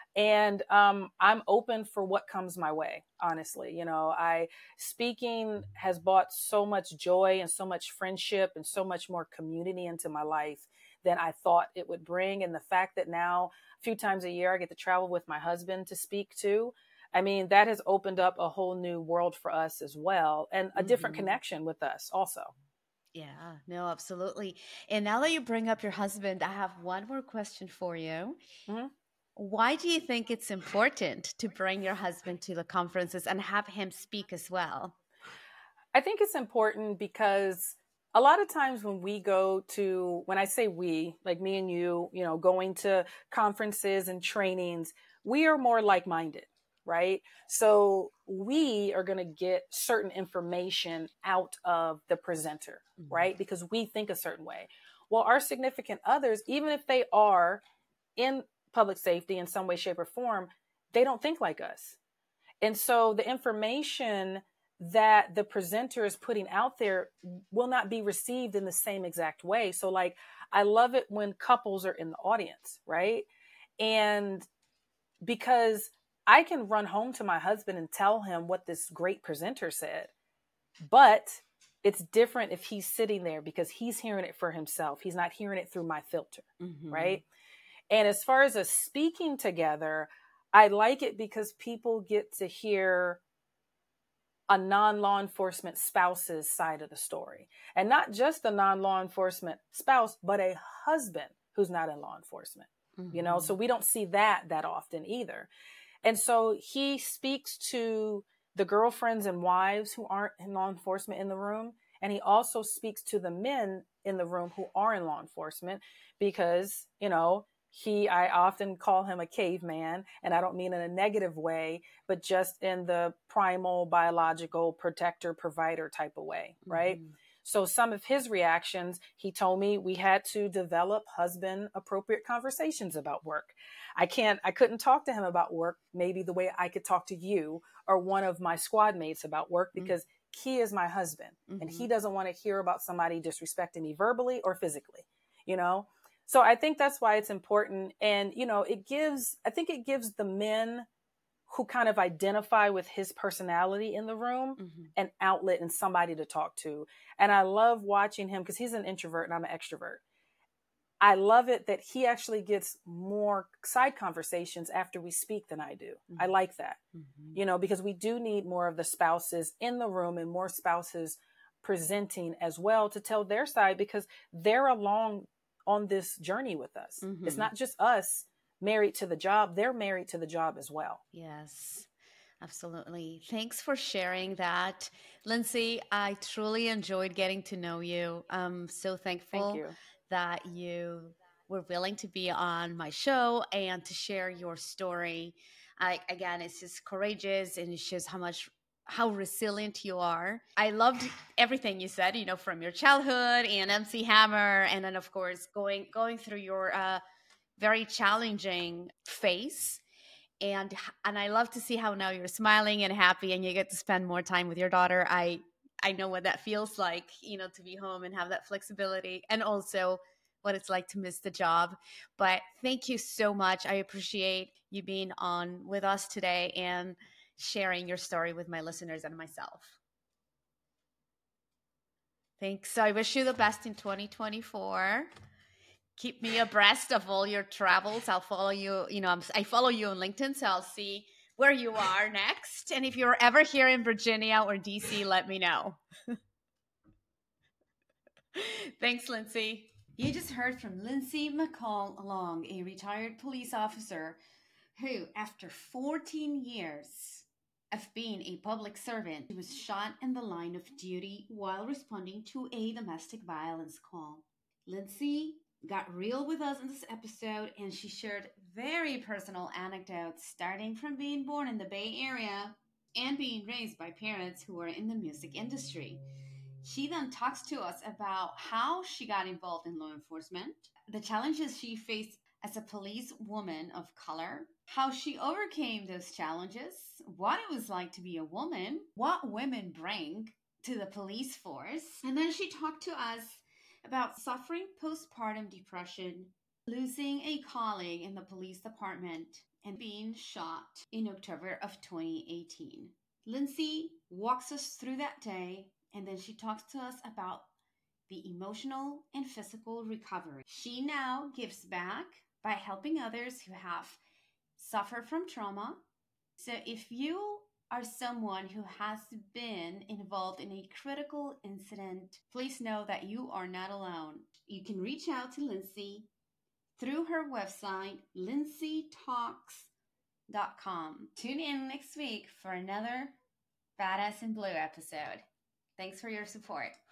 and um, I'm open for what comes my way. Honestly, you know, I speaking has brought so much joy and so much friendship and so much more community into my life than I thought it would bring. And the fact that now a few times a year I get to travel with my husband to speak to, I mean, that has opened up a whole new world for us as well, and a mm-hmm. different connection with us also. Yeah, no, absolutely. And now that you bring up your husband, I have one more question for you. Mm-hmm. Why do you think it's important to bring your husband to the conferences and have him speak as well? I think it's important because a lot of times when we go to, when I say we, like me and you, you know, going to conferences and trainings, we are more like-minded, right? So we are going to get certain information out of the presenter, mm-hmm. right? Because we think a certain way. Well, our significant others, even if they are in public safety in some way, shape, or form, they don't think like us. And so the information that the presenter is putting out there will not be received in the same exact way. So like, I love it when couples are in the audience, right? And because I can run home to my husband and tell him what this great presenter said, but it's different if he's sitting there because he's hearing it for himself. He's not hearing it through my filter, mm-hmm. right? And as far as us speaking together, I like it because people get to hear a non-law enforcement spouse's side of the story. And not just a non-law enforcement spouse, but a husband who's not in law enforcement, mm-hmm. you know, so we don't see that that often either. And so he speaks to the girlfriends and wives who aren't in law enforcement in the room. And he also speaks to the men in the room who are in law enforcement because, you know, He, I often call him a caveman, and I don't mean in a negative way, but just in the primal, biological protector, provider type of way, right? Mm-hmm. So some of his reactions, he told me we had to develop husband appropriate conversations about work. I can't, I couldn't talk to him about work maybe the way I could talk to you or one of my squad mates about work because mm-hmm. he is my husband mm-hmm. and he doesn't want to hear about somebody disrespecting me verbally or physically, you know? So I think that's why it's important. And, you know, it gives, I think it gives the men who kind of identify with his personality in the room mm-hmm. an outlet and somebody to talk to. And I love watching him because he's an introvert and I'm an extrovert. I love it that he actually gets more side conversations after we speak than I do. Mm-hmm. I like that, mm-hmm. you know, because we do need more of the spouses in the room and more spouses presenting as well to tell their side because they're along on this journey with us. Mm-hmm. It's not just us married to the job. They're married to the job as well. Yes, absolutely. Thanks for sharing that. Lindsay, I truly enjoyed getting to know you. I'm so thankful Thank you. that you were willing to be on my show and to share your story. I, again, it's just courageous and it shows how much how resilient you are. I loved everything you said, you know, from your childhood and M C Hammer, and then of course going going through your uh, very challenging phase. And and I love to see how now you're smiling and happy, and you get to spend more time with your daughter. I I know what that feels like, you know, to be home and have that flexibility, and also what it's like to miss the job. But thank you so much. I appreciate you being on with us today and sharing your story with my listeners and myself. Thanks. So I wish you the best in twenty twenty-four. Keep me abreast of all your travels. I'll follow you. You know, I'm, I follow you on LinkedIn, so I'll see where you are next. And if you're ever here in Virginia or D C, let me know. Thanks, Lindsay. You just heard from Lindsay McCall Long, a retired police officer who, after fourteen years of being a public servant, was shot in the line of duty while responding to a domestic violence call. Lindsay got real with us in this episode, and she shared very personal anecdotes, starting from being born in the Bay Area and being raised by parents who were in the music industry. She then talks to us about how she got involved in law enforcement, the challenges she faced as a police woman of color, how she overcame those challenges, what it was like to be a woman, what women bring to the police force. And then she talked to us about suffering postpartum depression, losing a colleague in the police department, and being shot in October of twenty eighteen. Lindsay walks us through that day, and then she talks to us about the emotional and physical recovery. She now gives back by helping others who have suffered from trauma. So if you are someone who has been involved in a critical incident, please know that you are not alone. You can reach out to Lindsay through her website, lindsay talks dot com. Tune in next week for another Badass in Blue episode. Thanks for your support.